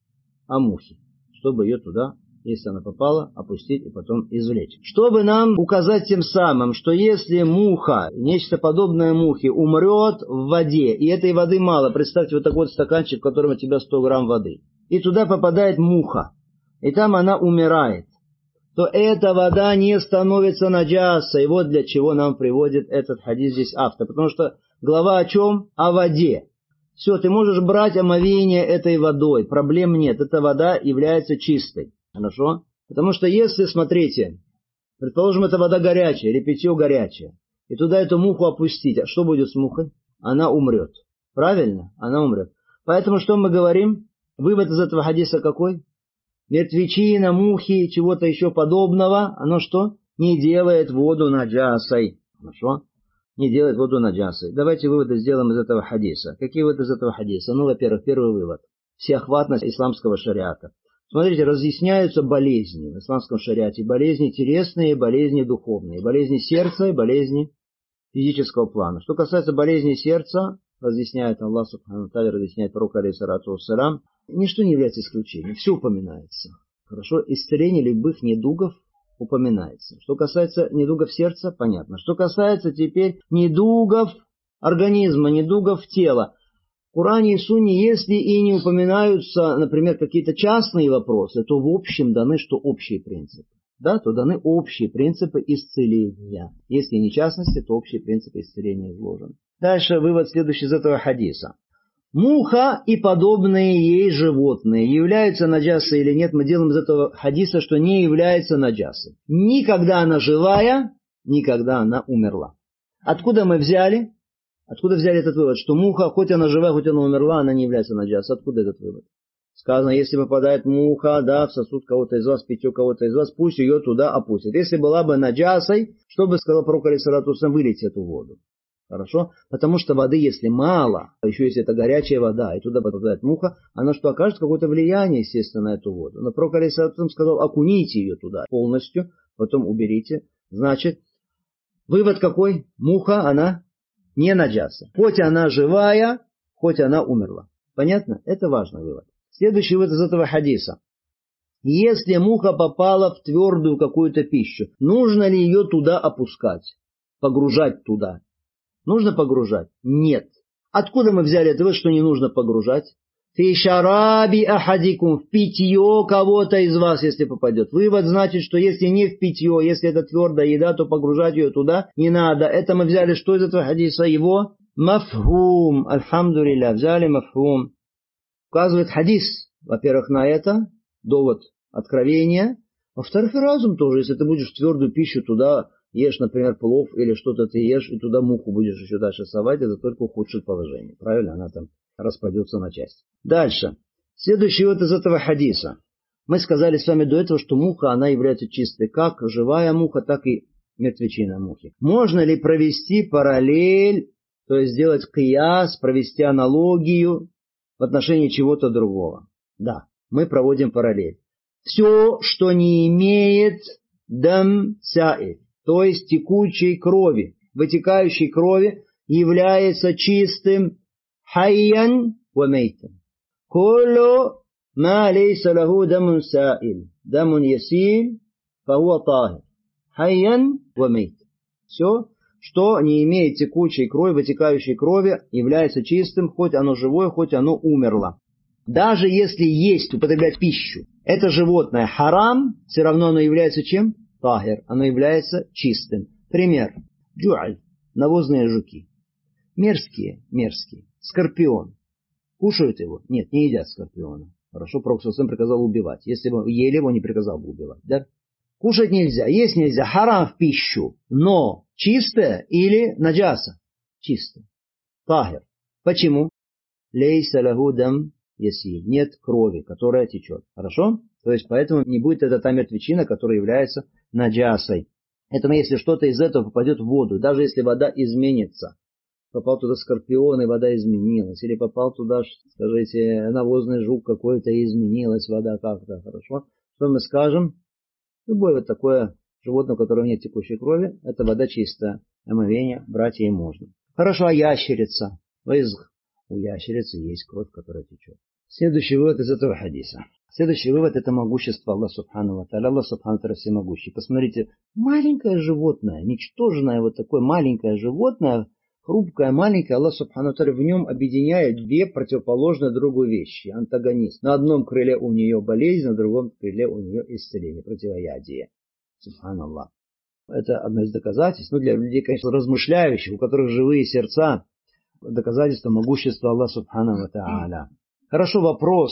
О мухе. Чтобы ее туда, если она попала, опустить и потом извлечь. Чтобы нам указать тем самым, что если муха, нечто подобное мухе, умрет в воде, и этой воды мало, представьте вот такой вот стаканчик, в котором у тебя сто грамм воды, и туда попадает муха, и там она умирает, то эта вода не становится наджаса. И вот для чего нам приводит этот хадис здесь автор. Потому что глава о чем? О воде. Все, ты можешь брать омовение этой водой, проблем нет, эта вода является чистой. Хорошо? Потому что если, смотрите, предположим, эта вода горячая или питье горячее, и туда эту муху опустить, а что будет с мухой? Она умрет. Правильно? Она умрет. Поэтому что мы говорим? Вывод из этого хадиса какой? Мертвечина, мухи, чего-то еще подобного, оно что? Не делает воду наджасой. Хорошо? Не делает воду наджасой. Давайте выводы сделаем из этого хадиса. Какие выводы из этого хадиса? Ну, во-первых, первый вывод. Всеохватность исламского шариата. Смотрите, разъясняются болезни в исламском шариате. Болезни телесные, болезни духовные. Болезни сердца и болезни физического плана. Что касается болезней сердца, разъясняет Аллах Субхану ва Тааля, разъясняет пророк алейхиссалату вассалям, ничто не является исключением. Все упоминается. Хорошо? Исцеление любых недугов упоминается. Что касается недугов сердца, понятно. Что касается теперь недугов организма, недугов тела. В Коране и Сунне, если и не упоминаются, например, какие-то частные вопросы, то в общем даны что общие принципы. Да, то даны общие принципы исцеления. Если не частности, то общие принципы исцеления изложены. Дальше вывод следующий из этого хадиса. Муха и подобные ей животные являются наджасой или нет, мы делаем из этого хадиса, что не является наджасой. Никогда она живая, никогда она умерла. Откуда мы взяли? Откуда взяли этот вывод? Что муха, хоть она живая, хоть она умерла, она не является наджасой. Откуда этот вывод? Сказано, если попадает муха, да, в сосуд кого-то из вас, в питье кого-то из вас, пусть ее туда опустит. Если была бы наджасой, что бы сказал пророк алейхиссалату вассалям, вылейте эту воду. Хорошо? Потому что воды, если мало, а еще если это горячая вода, и туда попадает муха, она что, окажет какое-то влияние, естественно, на эту воду. Но пророк алейхиссалату вассалям сказал, окуните ее туда полностью, потом уберите. Значит, вывод какой? Муха, она не наджаса. Хоть она живая, хоть она умерла. Понятно? Это важный вывод. Следующий вывод из этого хадиса. Если муха попала в твердую какую-то пищу, нужно ли ее туда опускать? Погружать туда? Нужно погружать? Нет. Откуда мы взяли это, что не нужно погружать? Фи шараби ахадикум, в питье кого-то из вас, если попадет. Вывод значит, что если не в питье, если это твердая еда, то погружать ее туда не надо. Это мы взяли что из этого хадиса? Его мафхум. Альхамдулилля, взяли мафхум. Указывает хадис, во-первых, на это, довод откровения. Во-вторых, и разум тоже. Если ты будешь твердую пищу туда ешь, например, плов или что-то ты ешь, и туда муху будешь еще дальше совать, это только ухудшит положение. Правильно? Она там распадется на части. Дальше. Следующий вот из этого хадиса. Мы сказали с вами до этого, что муха, она является чистой. Как живая муха, так и мертвечина мухи. Можно ли провести параллель, то есть сделать кияс, провести аналогию в отношении чего-то другого? Да, мы проводим параллель. Все, что не имеет дам саиль, то есть текучей крови, вытекающей крови, является чистым хайян ва мейтан. Куллу ма лейса лаху дамун саиль, дамун ясиль, фахуа тахир. Хайян ва мейтан. Все, что не имеет текучей крови, вытекающей крови, является чистым, хоть оно живое, хоть оно умерло. Даже если есть, употреблять пищу, это животное харам, все равно оно является чем? Тахир. Оно является чистым. Пример. Джуаль. Навозные жуки. Мерзкие, мерзкие. Скорпион. Кушают его? Нет, не едят скорпиона. Хорошо, Пророк ﷺ приказал убивать. Если бы ели его, не приказал бы убивать. Да? Кушать нельзя. Есть нельзя. Харам в пищу. Но чистое или наджаса? Чисто. Тахир. Почему? Лейса лаху дам ясиль. Нет крови, которая течет. Хорошо? То есть поэтому не будет это та мертвечина, которая является наджасой. Поэтому если что-то из этого попадет в воду, даже если вода изменится, попал туда скорпион и вода изменилась, или попал туда, скажите, навозный жук какой-то и изменилась вода как-то, хорошо? Что мы скажем? Любое вот такое животное, у которого нет текущей крови, это вода чистая, омовение брать ей можно. Хорошо, а ящерица? У ящерицы есть кровь, которая течет. Следующий вывод из этого хадиса. Следующий вывод — это могущество Аллаха Субхану ва Тааля. Аллах Субхану ва Тааля всемогущий. Посмотрите, маленькое животное, ничтожное вот такое маленькое животное, хрупкое, маленькое, Аллах Субхану ва Тааля в нем объединяет две противоположные другу вещи, антагонист. На одном крыле у нее болезнь, на другом крыле у нее исцеление, противоядие. Субханаллах. Это одно из доказательств, ну, для людей, конечно, размышляющих, у которых живые сердца, доказательство могущества Аллаха Субхану ва Тааля. Хорошо, вопрос.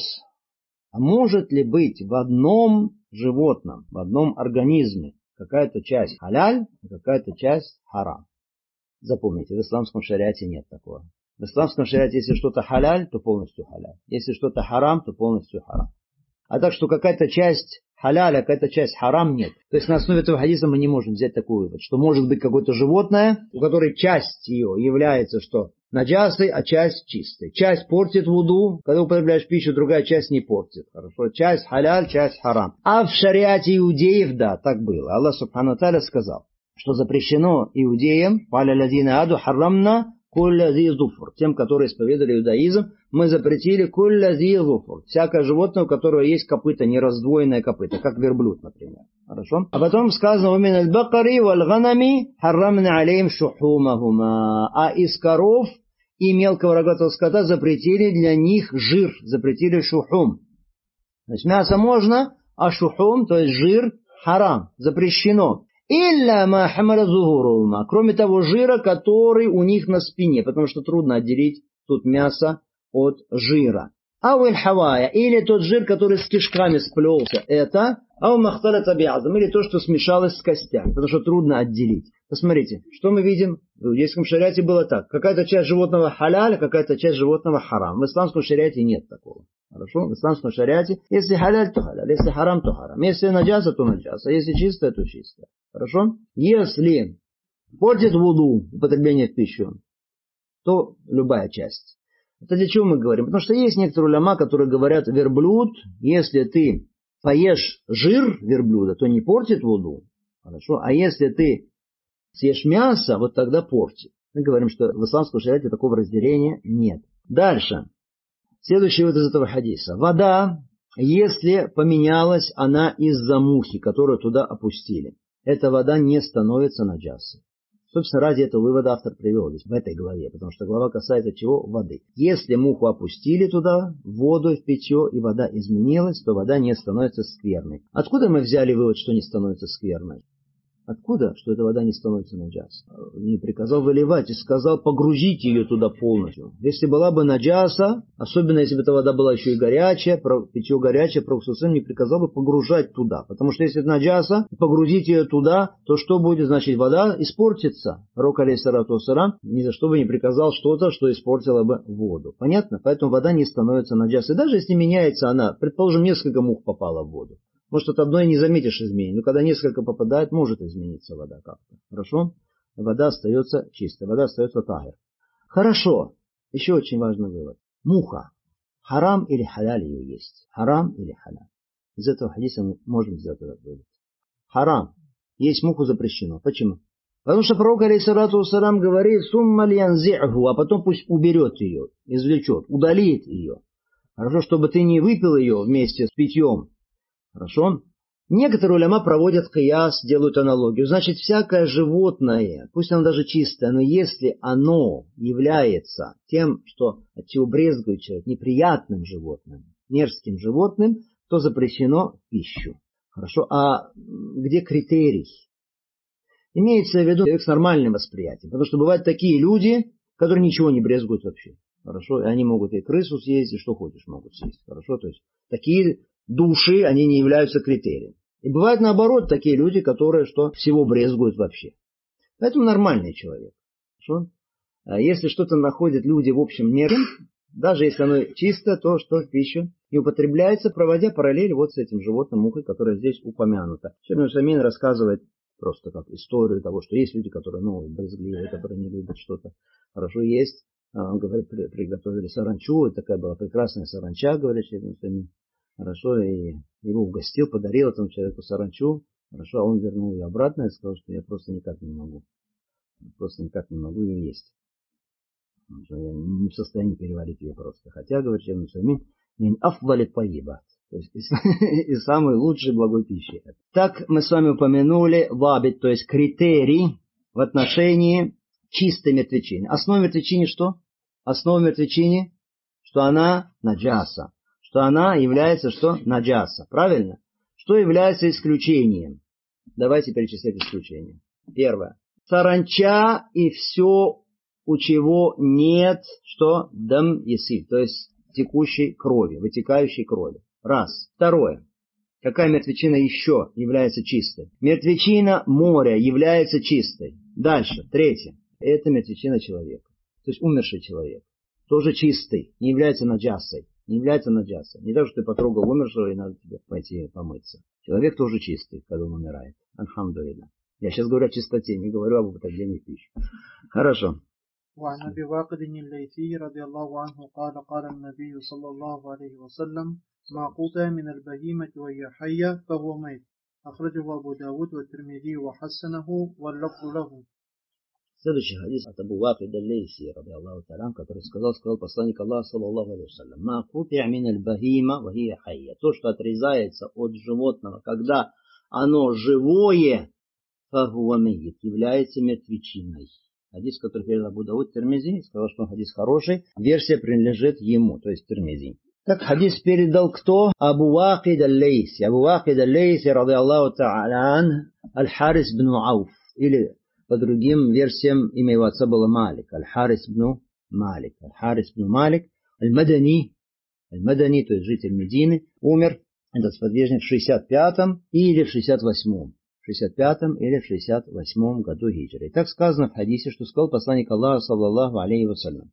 А может ли быть в одном животном, в одном организме какая-то часть халяль, а какая-то часть харам? Запомните, в исламском шариате нет такого. В исламском шариате, если что-то халяль, то полностью халяль. Если что-то харам, то полностью харам. А так что какая-то часть халяль, а какая-то часть харам нет. То есть на основе этого хадиса мы не можем взять такой вывод, что может быть какое-то животное, у которой часть ее является что? Наджасой, а часть чистой. Часть портит вуду, когда употребляешь пищу, другая часть не портит. Хорошо. Часть халяль, часть харам. А в шариате иудеев, да, так было. Аллах Субхану ва Тааля сказал, что запрещено иудеям, паля ладина аду харрамна кулля зи зуфр. Тем, которые исповедали иудаизм, мы запретили кулля зи зуфр. Всякое животное, у которого есть копыта, не раздвоенное копыто, как верблюд, например. Хорошо? А потом сказано, «Умин аль-бакари валь-ганами харрамна алейм шухумахума». А из коров и мелкого рогатого скота запретили для них жир, запретили шухум. Значит, мясо можно, а шухум, то есть жир, харам, запрещено. Илля ма хамара зухурума, кроме того жира, который у них на спине, потому что трудно отделить тут мясо от жира. Ау иль-хавая, или тот жир, который с кишками сплелся, это, ау махталата би'азм, или то, что смешалось с костями, потому что трудно отделить. Посмотрите, что мы видим? В иудейском шариате было так. Какая-то часть животного халяль, какая-то часть животного харам. В исламском шариате нет такого. Хорошо? В исламском шариате, если халяль, то халяль, если харам, то харам. Если наджаса, то наджаса. Если чистое, то чистое. Хорошо? Если портит вуду, употребление в пищу, то любая часть. Это для чего мы говорим? Потому что есть некоторые уляма, которые говорят, верблюд, если ты поешь жир верблюда, то не портит вуду. Хорошо? А если ты съешь мясо, вот тогда портит. Мы говорим, что в исламском шариате такого разделения нет. Дальше. Следующий вот из этого хадиса. Вода, если поменялась она из-за мухи, которую туда опустили, эта вода не становится наджасой. Собственно, ради этого вывода автор привел здесь, в этой главе, потому что глава касается чего? Воды. Если муху опустили туда, в воду, в питье, и вода изменилась, то вода не становится скверной. Откуда мы взяли вывод, что не становится скверной? Откуда, что эта вода не становится наджас? Не приказал выливать, и сказал погрузить ее туда полностью. Если была бы наджаса, особенно если бы эта вода была еще и горячая, питье горячее, Пророк не приказал бы погружать туда. Потому что если это наджаса, погрузить ее туда, то что будет? Значит, вода испортится. Пророк алейхиссалату вассалам ни за что бы не приказал что-то, что испортило бы воду. Понятно? Поэтому вода не становится наджасой. Даже если меняется она, предположим, несколько мух попало в воду. Может, от одной не заметишь изменений, но когда несколько попадает, может измениться вода как-то. Хорошо? Вода остается чистой, вода остается тахир. Хорошо. Еще очень важный вывод. Муха. Харам или халяль ее есть? Харам или халяль? Из этого хадиса мы можем сделать этот вывод. Харам. Есть муху запрещено. Почему? Потому что пророк, алейхиссалату вассалам, говорит, сумма льянзи'ху, а потом пусть уберет ее, извлечет, удалит ее. Хорошо, чтобы ты не выпил ее вместе с питьем. Хорошо? Некоторые уляма проводят кияс, делают аналогию. Значит, всякое животное, пусть оно даже чистое, но если оно является тем, что от чего брезгует человек, неприятным животным, мерзким животным, то запрещено в пищу. Хорошо? А где критерий? Имеется в виду человек с нормальным восприятием. Потому что бывают такие люди, которые ничего не брезгуют вообще. Хорошо? И они могут и крысу съесть, и что хочешь могут съесть. Хорошо? То есть такие души, они не являются критерием. И бывает наоборот такие люди, которые что всего брезгуют вообще. Поэтому нормальный человек. Хорошо? А если что-то находят люди в общем мере, даже если оно чисто, то что в пищу не употребляется, проводя параллель вот с этим животным мухой, которое здесь упомянуто. Шейх Усаймин рассказывает просто как историю того, что есть люди, которые, ну, брезгливые, которые не любят что-то. Хорошо, есть. Он говорит, приготовили саранчу, такая была прекрасная саранча, говорит Шейх Усаймин. Хорошо, и его угостил, подарил этому человеку саранчу. Хорошо, а он вернул ее обратно и сказал, что я просто никак не могу. Просто никак не могу ее есть. Что я не в состоянии переварить ее просто. Хотя, говорит Шейх Усаймин, мин афдали таибат. То есть и самой лучшей благой пищи. Так мы с вами упомянули вабит, то есть критерий в отношении чистой мертвечины. Основа мертвечины что? Основа мертвечины, что она наджаса. Что она является что? Наджаса. Правильно? Что является исключением? Давайте перечислять исключения. Первое. Саранча и все, у чего нет, что? Дам есив, то есть текущей крови, вытекающей крови. Раз. Второе. Какая мертвечина еще является чистой? Мертвечина моря является чистой. Дальше. Третье. Это мертвечина человека. То есть умерший человек. Тоже чистый. Не является наджасой. Не является наджасой. Не так, что ты потрогал умершего и надо тебе пойти помыться. Человек тоже чистый, когда он умирает. Альхамдулилля. Я сейчас говорю о чистоте, не говорю об употреблении пищи. Хорошо. وعن أبي واقد الليثي رضي الله عنه قال قال النبي صلى الله عليه وسلم ما قطع من البهيمة وهي حية فهو ميت أخرجه أبو داود والترمذي وحسنه واللفظ له. Следующий хадис от Абу Вакида аль-Лейси, ради Аллаху та'аля, который сказал, сказал посланник Аллаха, саллаллаху алейхи ва саллям, ма кути'а мин аль-бахима ва хия хайя. То, что отрезается от животного, когда оно живое, фахуа мейит, является мертвечиной. Хадис, который передал Абу Дауд Тирмизи, сказал, что он хадис хороший, версия принадлежит ему, то есть Тирмизи. Так хадис передал кто? Абу Вакид аль-Лейси. Абу Вакид аль-Лейси, ради Аллаху та'аля, аль-Харис бн Ауф, или по другим версиям имя его отца было Малик. Аль-Харис бн Малик. Аль-Харис бн Малик. Аль-Мадани. Аль-Мадани, то есть житель Медины, умер, этот сподвижник, в шестьдесят пятом или в шестьдесят восьмом. В шестьдесят пятом или в шестьдесят восьмом году хиджры. И так сказано в хадисе, что сказал посланник Аллаха, саллаллаху алейхи вассалям.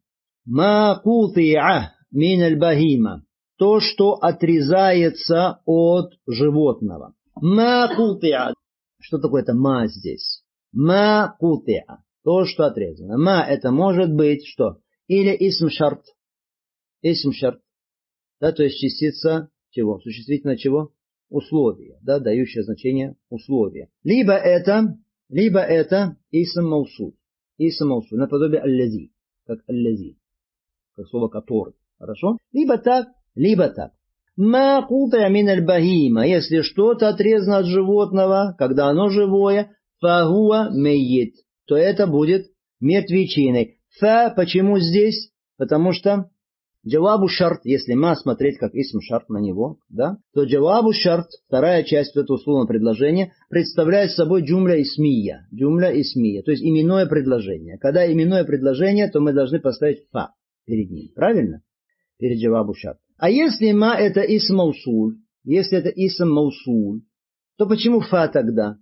Ма кути'а мин аль-бахима. То, что отрезается от животного. Ма кути'а. Что такое это ма здесь? Ма кути'а. То, что отрезано. Ма это может быть что? Или исм шарт. Исм шарт. Да, то есть частица чего? Существительное чего? Условие, да, дающее значение условия. Либо это, либо это исм маусуль. Исм маусуль, наподобие аль-лази, как аль-лази, как слово который. Хорошо? Либо так, либо так. Ма кути'а мин аль-бахима. Если что-то отрезано от животного, когда оно живое, фахуа мейит, то это будет мертвечиной. Фа, почему здесь? Потому что Джавабу шарт, если ма смотреть как исм шарт на него, да, то джавабу шарт, вторая часть этого условного предложения, представляет собой джумля исмия. Джумля исмия, то есть именное предложение. Когда именное предложение, то мы должны поставить фа перед ним. Правильно? Перед джавабу шарт. А если ма это исм маусуль, если это исм маусуль, то почему фа тогда?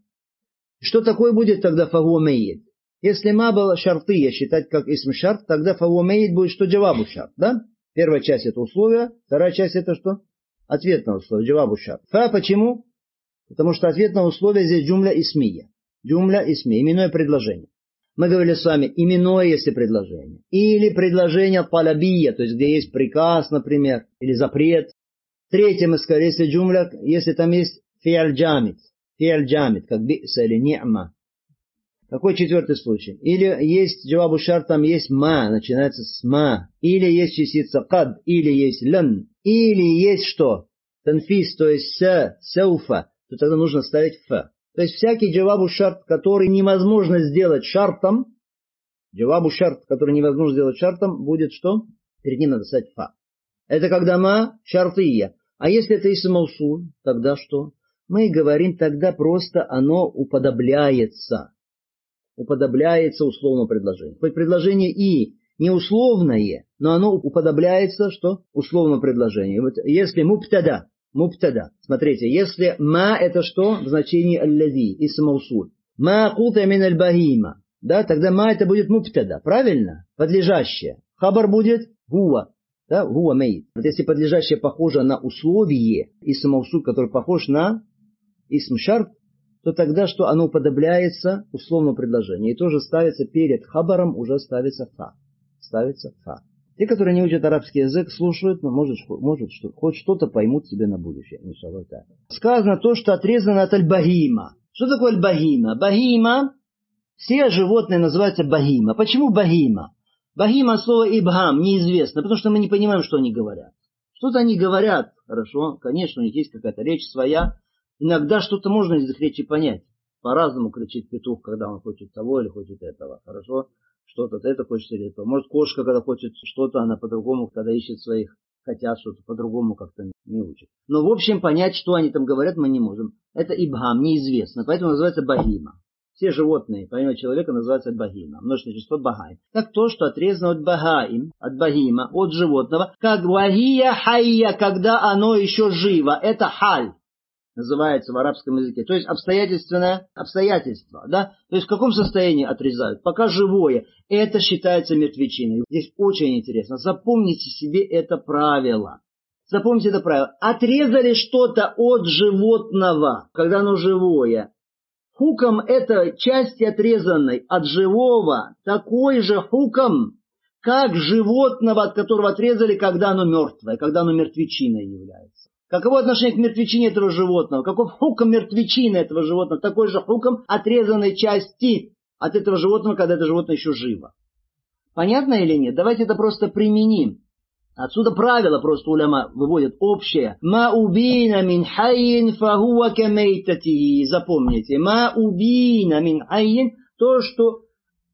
Что такое будет тогда фагу мейд? Если ма была шартия считать как исм шарт, тогда фагу мейд будет что джавабу шарт, да? Первая часть это условие, вторая часть это что? Ответное условие, джавабу шарт. Фа почему? Потому что ответное условие здесь джумля исмия. Джумля исмия, именное предложение. Мы говорили с вами, именное если предложение. Или предложение талабия, то есть где есть приказ, например, или запрет. Третье мы сказали, если джумля, если там есть фиаль джамид, фиаль джамид, как би'са или ни'ма. Какой четвертый случай? Или есть джавабу шарт, там есть ма, начинается с ма. Или есть частица кад, или есть лан. Или есть что? Танфис, то есть са, сауфа. То тогда нужно ставить фа. То есть всякий джавабу шарт, который невозможно сделать шартом, джавабу шарт, который невозможно сделать шартом, будет что? Перед ним надо ставить фа. Это когда ма шартия. А если это исм маусуль, тогда что? Мы говорим, тогда просто оно уподобляется. Уподобляется условному предложению. Хоть предложение и не условное, но оно уподобляется что? Условному предложению. Вот если мубтада, мубтада, смотрите, если ма это что? В значении аллази, исм маусуль. Ма кута мин аль-бахима. Да, тогда ма это будет мубтада, правильно? Подлежащее. Хабар будет гуа. Да, гуа мейт. Вот если подлежащее похоже на условие, исм маусуль, который похож на исм шарт, то тогда что оно уподобляется условному предложению. И тоже ставится перед хабаром, уже ставится фа. Ставится фа. Те, которые не учат арабский язык, слушают, но может, может что, хоть что-то поймут себе на будущее. Иншаллах. Сказано то, что отрезано от аль-багима. Что такое аль-багима? Багима, все животные называются багима. Почему багима? Багима слово ибхам, неизвестно, потому что мы не понимаем, что они говорят. Что-то они говорят, хорошо, конечно, у них есть какая-то речь своя. Иногда что-то можно из их речи понять. По-разному кричит петух, когда он хочет того или хочет этого. Хорошо? Что-то это хочет или это. Может, кошка, когда хочет что-то, она по-другому, когда ищет своих котят, что-то по-другому как-то не учит. Но, в общем, понять, что они там говорят, мы не можем. Это ибхам, неизвестно. Поэтому называется багима. Все животные, помимо человека, называются багима. Множественное число багаим. Как то, что отрезано от багаим, от багима, от животного, как вахия хайя, когда оно еще живо. Это халь. Называется в арабском языке. То есть обстоятельственное обстоятельство. Да? То есть в каком состоянии отрезают? Пока живое. Это считается мертвечиной. Здесь очень интересно. Запомните себе это правило. Запомните это правило. Отрезали что-то от животного, когда оно живое. Хуком это части отрезанной от живого. Такой же хуком, как животного, от которого отрезали, когда оно мертвое, когда оно мертвечиной является. Каково отношение к мертвечине этого животного? Каков хуком мертвечины этого животного? Такой же хуком отрезанной части от этого животного, когда это животное еще живо. Понятно или нет? Давайте это просто применим. Отсюда правило просто уляма выводят общее. Ма убина мин хайин фахуа камейтати. Запомните. Ма убина мин хайин. То, что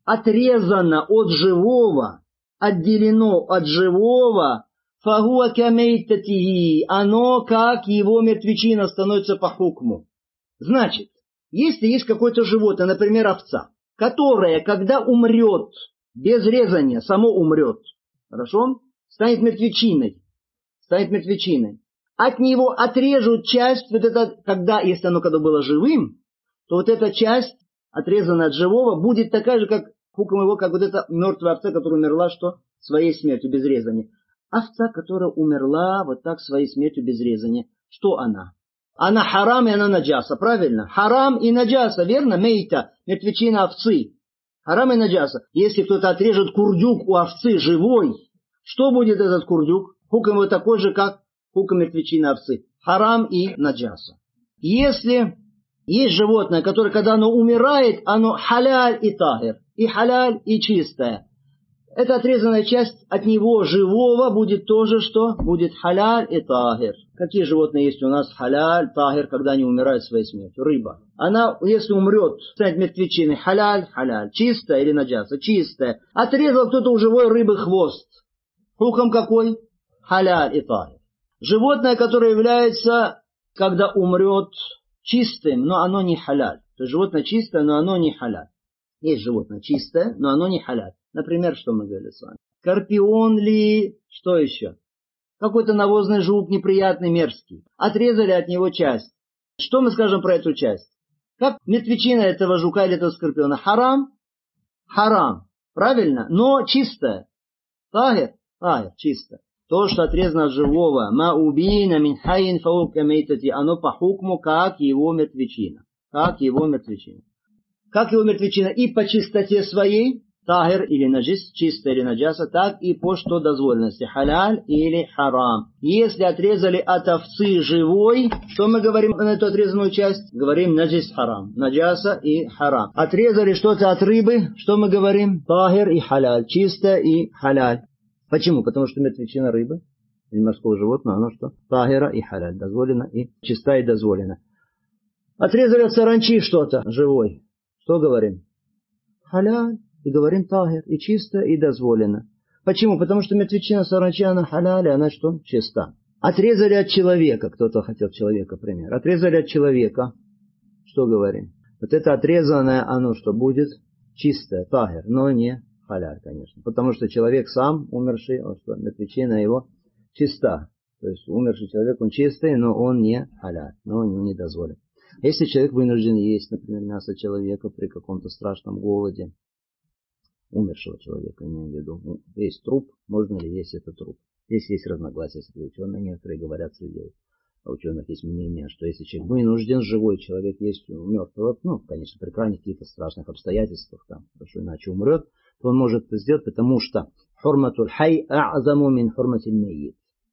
отрезано от живого, отделено от живого, фахуа камейтати, оно как его мертвечина становится по хукму. Значит, если есть какое-то животное, например, овца, которое, когда умрет, без резания, само умрет, хорошо, станет мертвечиной, станет мертвечиной, от него отрежут часть, вот это, когда, если оно когда было живым, то вот эта часть, отрезанная от живого, будет такая же, как хуком его, как вот эта мертвая овца, которая умерла, что своей смертью, без резания. Овца, которая умерла вот так своей смертью без резания. Что она? Она харам и она наджаса, правильно? Харам и наджаса, верно? Мейта, мертвечина овцы. Харам и наджаса. Если кто-то отрежет курдюк у овцы живой, что будет этот курдюк? Хуком его такой же, как хуком мертвечины овцы. Харам и наджаса. Если есть животное, которое, когда оно умирает, оно халяль и тахир. И халяль, и чистое. Эта отрезанная часть от него живого будет тоже что? Будет халяль и тахир. Какие животные есть у нас? Халяль, тахир, когда они умирают своей смертью. Рыба. Она, если умрет, станет мертвечиной. Халяль, халяль. Чистая или наджаса? Чистая. Отрезал кто-то у живой рыбы хвост. Хуком какой? халяль и тахир. Животное, которое является, когда умрет, чистым, но оно не халяль. То есть животное чистое, но оно не халяль. Есть животное чистое, но оно не халяль. Например, что мы говорили с вами? Скорпион ли, что еще? Какой-то навозный жук неприятный, мерзкий. Отрезали от него часть. Что мы скажем про эту часть? Как мертвечина этого жука или этого скорпиона? Харам? Харам. Правильно? Но чистое. Тахир? Тахир, чисто. То, что отрезано от живого, ма убина мин хайин фаука мейтати, оно по хукму, как его мертвечина. Как его мертвечина. Как его мертвечина и по чистоте своей, тахир или наджис, чистая или наджаса, так и по что дозволенности, халяль или харам. Если отрезали от овцы живой, что мы говорим на эту отрезанную часть? Говорим наджис харам, наджаса и харам. Отрезали что-то от рыбы, что мы говорим? Тахир и халяль, чистая и халяль. Почему? Потому что мертвечина рыбы или морского животного, оно что? Тахира и халяль, дозволено и чиста и дозволено. Отрезали от саранчи что-то живой. Что говорим? Халяль. И говорим тахир. И чисто, и дозволено. Почему? Потому что мертвечина саранчи, она халяль, она что? Чиста. Отрезали от человека. Кто-то хотел человека, пример. Отрезали от человека. Что говорим? Вот это отрезанное, оно что будет? Чистое, тахир, но не халяль, конечно. Потому что человек сам, умерший, он что? Мертвечина его чиста. То есть умерший человек, он чистый, но он не халяль, но он не дозволен. Если человек вынужден есть, например, мясо человека при каком-то страшном голоде, умершего человека, имею в виду, есть труп, можно ли есть этот труп? Здесь есть разногласия среди ученых, некоторые говорят среди ученых есть мнение, что если человек вынужден, живой человек есть мертвого, ну, конечно, при крайних каких-то страшных обстоятельствах, там, потому что иначе умрет, то он может это сделать, потому что хурматуль хай а'заму мин хурматиль мейит.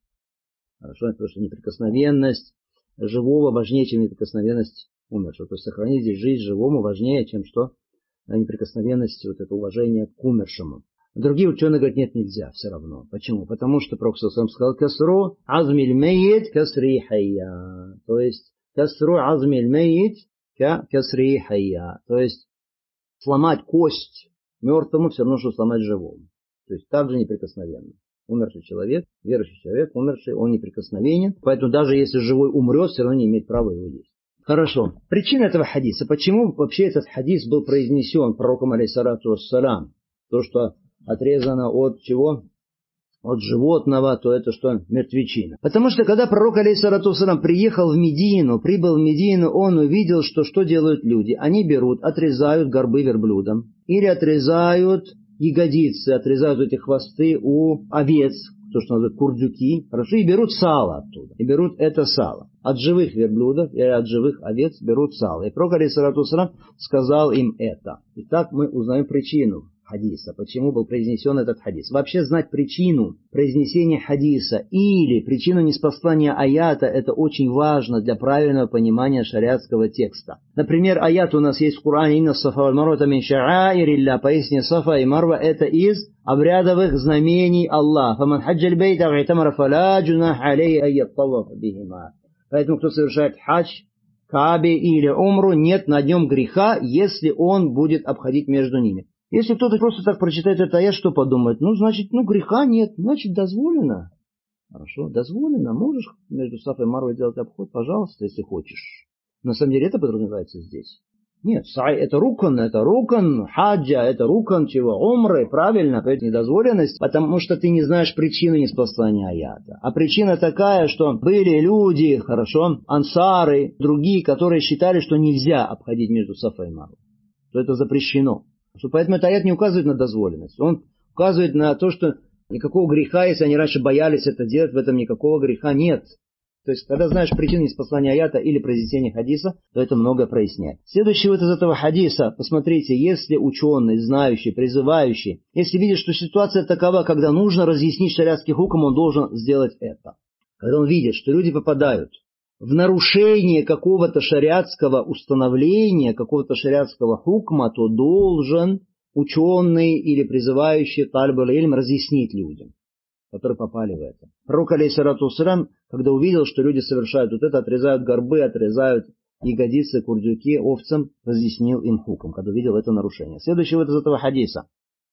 Хорошо, потому что неприкосновенность живого важнее, чем неприкосновенность умершего. То есть сохранить здесь жизнь живому важнее, чем что? Неприкосновенность, вот это уважение к умершему. Другие ученые говорят, нет, нельзя, все равно. Почему? Потому что Пророк сам сказал, касру азмиль мейит касри хайя. То есть, касру азмиль мейит касри хайя. То есть, сломать кость мертвому все равно, что сломать живому. То есть, также неприкосновенно. Умерший человек, верующий человек, умерший, он неприкосновенен. Поэтому даже если живой умрет, все равно не имеет права его есть. Хорошо. Причина этого хадиса. Почему вообще этот хадис был произнесен пророком алейхиссалату вассалам? То, что отрезано от чего? От животного, то это что? Мертвечина. Потому что когда пророк алейхиссалату вассалам приехал в Медину, прибыл в Медину, он увидел, что что делают люди. Они берут, отрезают горбы верблюдам. Или отрезают ягодицы, отрезают эти хвосты у овец, то, что называют курдюки, хорошо, и берут сало оттуда. И берут это сало. От живых верблюдов или от живых овец берут сало. И пророк алейхиссалату вассалам сказал им это. Итак, мы узнаем причину хадиса, почему был произнесен этот хадис. Вообще знать причину произнесения хадиса или причину неспослания аята, это очень важно для правильного понимания шариатского текста. Например, аят у нас есть в Коране, «Инна сафа валь марвата мин ша'аирилля», поясни, сафа и марва это из обрядовых знамений Аллаха. «Фаман хаджаль бейта в'итамара фала джунах алейхи ан яттавафа бихима». Поэтому, кто совершает хадж, Каабе или умру, нет на нем греха, если он будет обходить между ними. Если кто-то просто так прочитает это аят, что подумает? Ну, значит, ну, греха нет, значит, дозволено. Хорошо, дозволено. Можешь между Сафой и Марвой делать обход, пожалуйста, если хочешь. На самом деле это подразумевается здесь. Нет, сай это рукан, это рукан хаджа, это рукан чего? Умры, правильно, это недозволенность, потому что ты не знаешь причину неспослания аята. А причина такая, что были люди, хорошо, ансары, другие, которые считали, что нельзя обходить между Сафой и Марвой. Что это запрещено. Что поэтому этот аят не указывает на дозволенность. Он указывает на то, что никакого греха, если они раньше боялись это делать, в этом никакого греха нет. То есть, когда знаешь причину неспослания аята или произнесения хадиса, то это многое проясняет. Следующий вот из этого хадиса, посмотрите, если ученый, знающий, призывающий, если видит, что ситуация такова, когда нужно разъяснить шариатский хукм, он должен сделать это. Когда он видит, что люди попадают в нарушение какого-то шариатского установления, какого-то шариатского хукма, то должен ученый или призывающий талиб аль-илм разъяснить людям, которые попали в это. Пророк алейхиссалату вассалам, когда увидел, что люди совершают вот это, отрезают горбы, отрезают ягодицы, курдюки овцам, разъяснил им хукм, когда увидел это нарушение. Следующий вот из этого хадиса.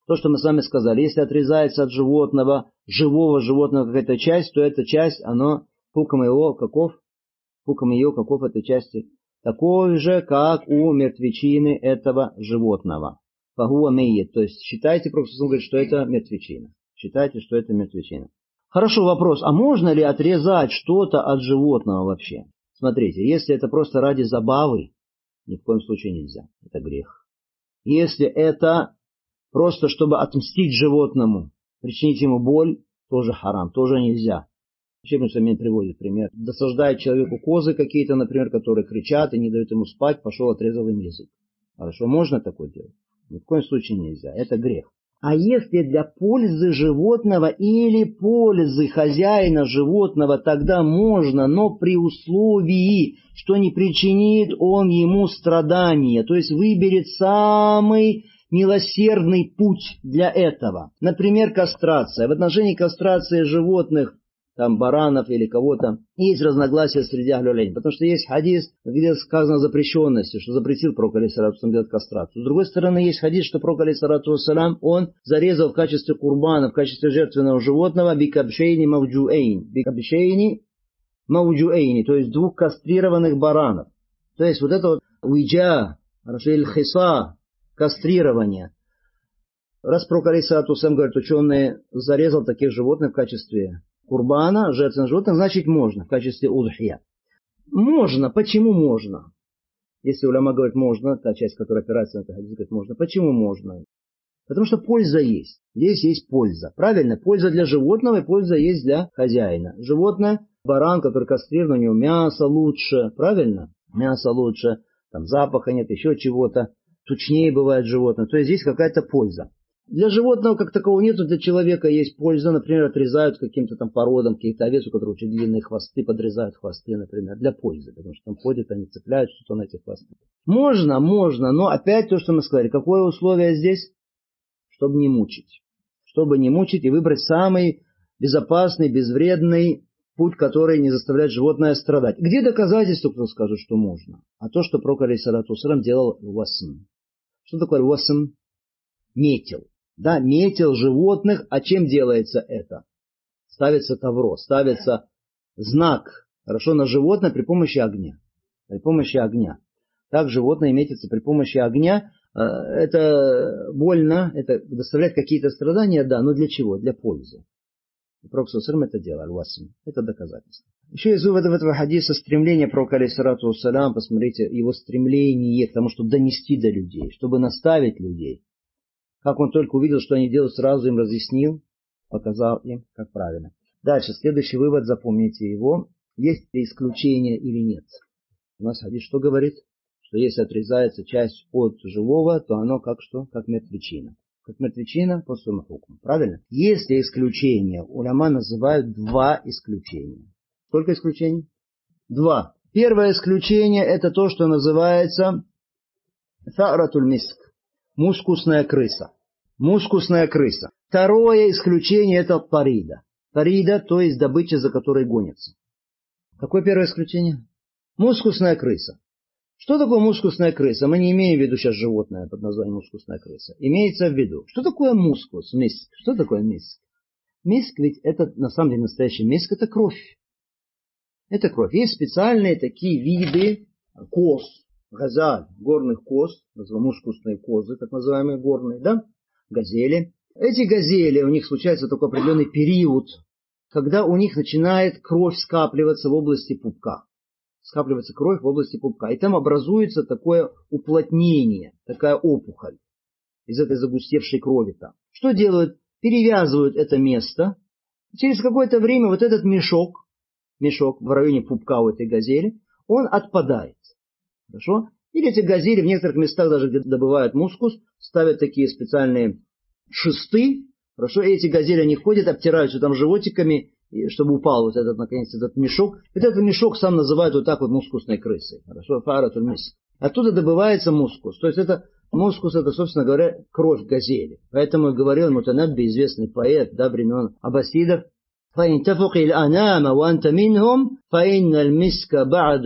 То, что мы с вами сказали, если отрезается от животного, живого животного какая-то часть, то эта часть, она, хукм его каков? Хукм ее каков этой части? Такой же, как у мертвечины этого животного. Фагуа мейет. То есть считайте, просто говорит, что это мертвечина. Считайте, что это мертвечина. Хорошо, вопрос. А можно ли отрезать что-то от животного вообще? Смотрите, если это просто ради забавы, ни в коем случае нельзя. Это грех. Если это просто чтобы отмстить животному, причинить ему боль, тоже харам, тоже нельзя. Учебник мне приводит пример. Досаждает человеку козы какие-то, например, которые кричат и не дают ему спать, пошел отрезал им язык. Хорошо, можно такое делать? Ни в коем случае нельзя. Это грех. А если для пользы животного или пользы хозяина животного, тогда можно, но при условии, что не причинит он ему страдания. То есть выберет самый милосердный путь для этого. Например, кастрация. В отношении кастрации животных, там баранов или кого-то, есть разногласия среди ахлю-илм, потому что есть хадис, где сказано о запрещенности, что запретил пророк алейхиссалату делать кастрацию. С другой стороны, есть хадис, что пророк алейхиссалату он зарезал в качестве курбана, в качестве жертвенного животного бикабшейни мавджуэйн, бикабшейни мавджуэйни, то есть двух кастрированных баранов. То есть вот это вот уиджа, хиса, кастрирование. Раз пророк алейхиссалату говорит, ученые, зарезал таких животных в качестве курбана, жертвенных животных, значит можно в качестве удхия. Можно. Почему можно? Если уляма говорит можно, та часть, которая опирается на это хадис, говорит можно. Почему можно? Потому что польза есть. Здесь есть польза. Правильно? Польза для животного и польза есть для хозяина. Животное, баран, который кастрирован, у него мясо лучше. Правильно? Мясо лучше. Там запаха нет, еще чего-то. Тучнее бывает животное. То есть здесь какая-то польза. Для животного как такового нету, для человека есть польза. Например, отрезают каким-то там породам, каких-то овец, у которых очень длинные хвосты, подрезают хвосты, например, для пользы. Потому что там ходят, они цепляют что-то на эти хвосты. Можно, можно, но опять то, что мы сказали. Какое условие здесь? Чтобы не мучить. Чтобы не мучить и выбрать самый безопасный, безвредный путь, который не заставляет животное страдать. Где доказательства, кто скажет, что можно? А то, что пророк алейхиссалату вассалям делал васм. Что такое васм? Метил. Да, метил животных. А чем делается это? Ставится тавро, ставится знак, хорошо, на животное при помощи огня. При помощи огня. Так животное метится при помощи огня. Это больно, это доставляет какие-то страдания, да, но для чего? Для пользы. Пророк ﷺ это делал, васм. Это доказательство. Еще из выводов этого хадиса стремление пророка алейхиссалату вассалям, посмотрите, его стремление к тому, чтобы донести до людей, чтобы наставить людей. Как он только увидел, что они делают, сразу им разъяснил, показал им, как правильно. Дальше, следующий вывод, запомните его. Есть ли исключение или нет? У нас хадис что говорит? Что если отрезается часть от живого, то оно как что? Как мертвечина. Как мертвечина по своему хукму. Правильно? Если исключения, уляма называют два исключения. Сколько исключений? Два. Первое исключение это то, что называется са'ратуль миск. Мускусная крыса. Мускусная крыса. Второе исключение это парида. Парида, то есть добыча, за которой гонится. Какое первое исключение? Мускусная крыса. Что такое мускусная крыса? Мы не имеем в виду сейчас животное под названием мускусная крыса. Имеется в виду, что такое мускус, миск? Что такое миск? Миск ведь это, на самом деле, настоящий миск, это кровь. Это кровь. Есть специальные такие виды коз, газаль, горных коз, мускусные козы, так называемые горные, да? Газели. Эти газели, у них случается такой определенный период, когда у них начинает кровь скапливаться в области пупка. Скапливается кровь в области пупка. И там образуется такое уплотнение, такая опухоль из этой загустевшей крови там. Что делают? Перевязывают это место. Через какое-то время вот этот мешок, мешок в районе пупка у этой газели, он отпадает. Хорошо? Или эти газели в некоторых местах, даже где добывают мускус, ставят такие специальные шесты. Хорошо? И эти газели, они ходят, обтираются там животиками, чтобы упал вот этот, наконец, этот мешок. И этот мешок сам называют вот так вот мускусной крысой. Хорошо? Фаратуль миск. Оттуда добывается мускус. То есть это мускус, это, собственно говоря, кровь газели. Поэтому говорил Мутанабби, известный поэт, да, времен аббасидов, فَإِنْ تَفُقِ الْأَنَامَ وَأَنْتَ مِنْهُمْ فَإِنَّ الْمِسْكَ بَعْدُ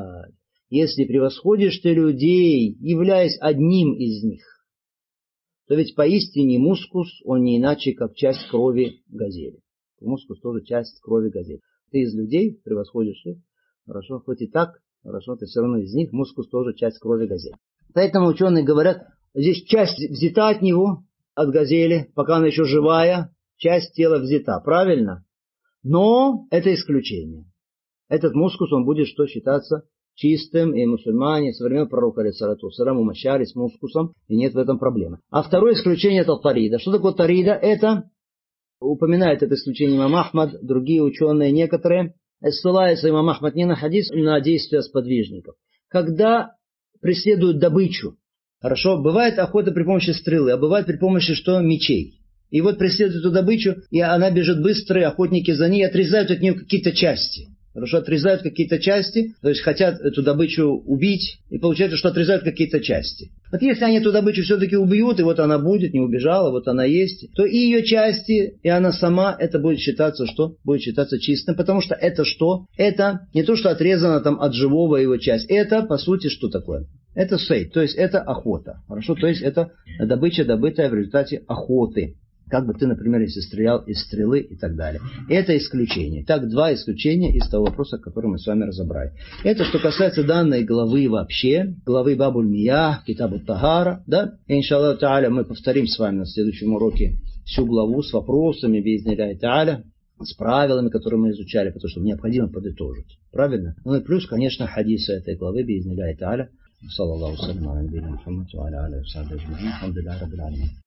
دَمِ— Если превосходишь ты людей, являясь одним из них, то ведь поистине мускус, он не иначе, как часть крови газели. Мускус тоже часть крови газели. Ты из людей превосходишь их, хорошо, хоть и так, хорошо, ты все равно из них, мускус тоже часть крови газели. Поэтому ученые говорят, здесь часть взята от него, от газели, пока она еще живая, часть тела взята, правильно? Но это исключение. Этот мускус, он будет что считаться чистым, и мусульмане со времен пророка алейхиссалату вассалям умощались мускусом, и нет в этом проблемы. А второе исключение это тарида. Что такое тарида? Это, упоминает это исключение имам Ахмад, другие ученые некоторые, ссылается имам Ахмад не на хадис, а на действия сподвижников. Когда преследуют добычу, хорошо, бывает охота при помощи стрелы, а бывает при помощи что? Мечей. И вот преследуют эту добычу, и она бежит быстро, и охотники за ней отрезают от нее какие-то части. Хорошо, отрезают какие-то части, то есть хотят эту добычу убить, и получается, что отрезают какие-то части. Вот если они эту добычу все-таки убьют, и вот она будет, не убежала, вот она есть, то и ее части, и она сама, это будет считаться что? Будет считаться чистым, потому что это что? Это не то, что отрезано там от живого его часть, это, по сути, что такое? Это сейд, то есть это охота. Хорошо, то есть это добыча, добытая в результате охоты. Как бы ты, например, если стрелял из стрелы и так далее. Это исключение. Так, два исключения из того вопроса, который мы с вами разобрали. Это что касается данной главы вообще, главы Бабуль Миях, Китабу Тагара, да? И, иншаллах та'аля, мы повторим с вами на следующем уроке всю главу с вопросами, би'изни-лляхи та'аля, с правилами, которые мы изучали, потому что необходимо подытожить. Правильно? Ну и плюс, конечно, хадисы этой главы, би'изни-лляхи та'аля. Саллаллаху салям аля набийина Мухаммад ва аля алихи ва сахбихи аджмаин. Алхамдулиллахи раббил аламин.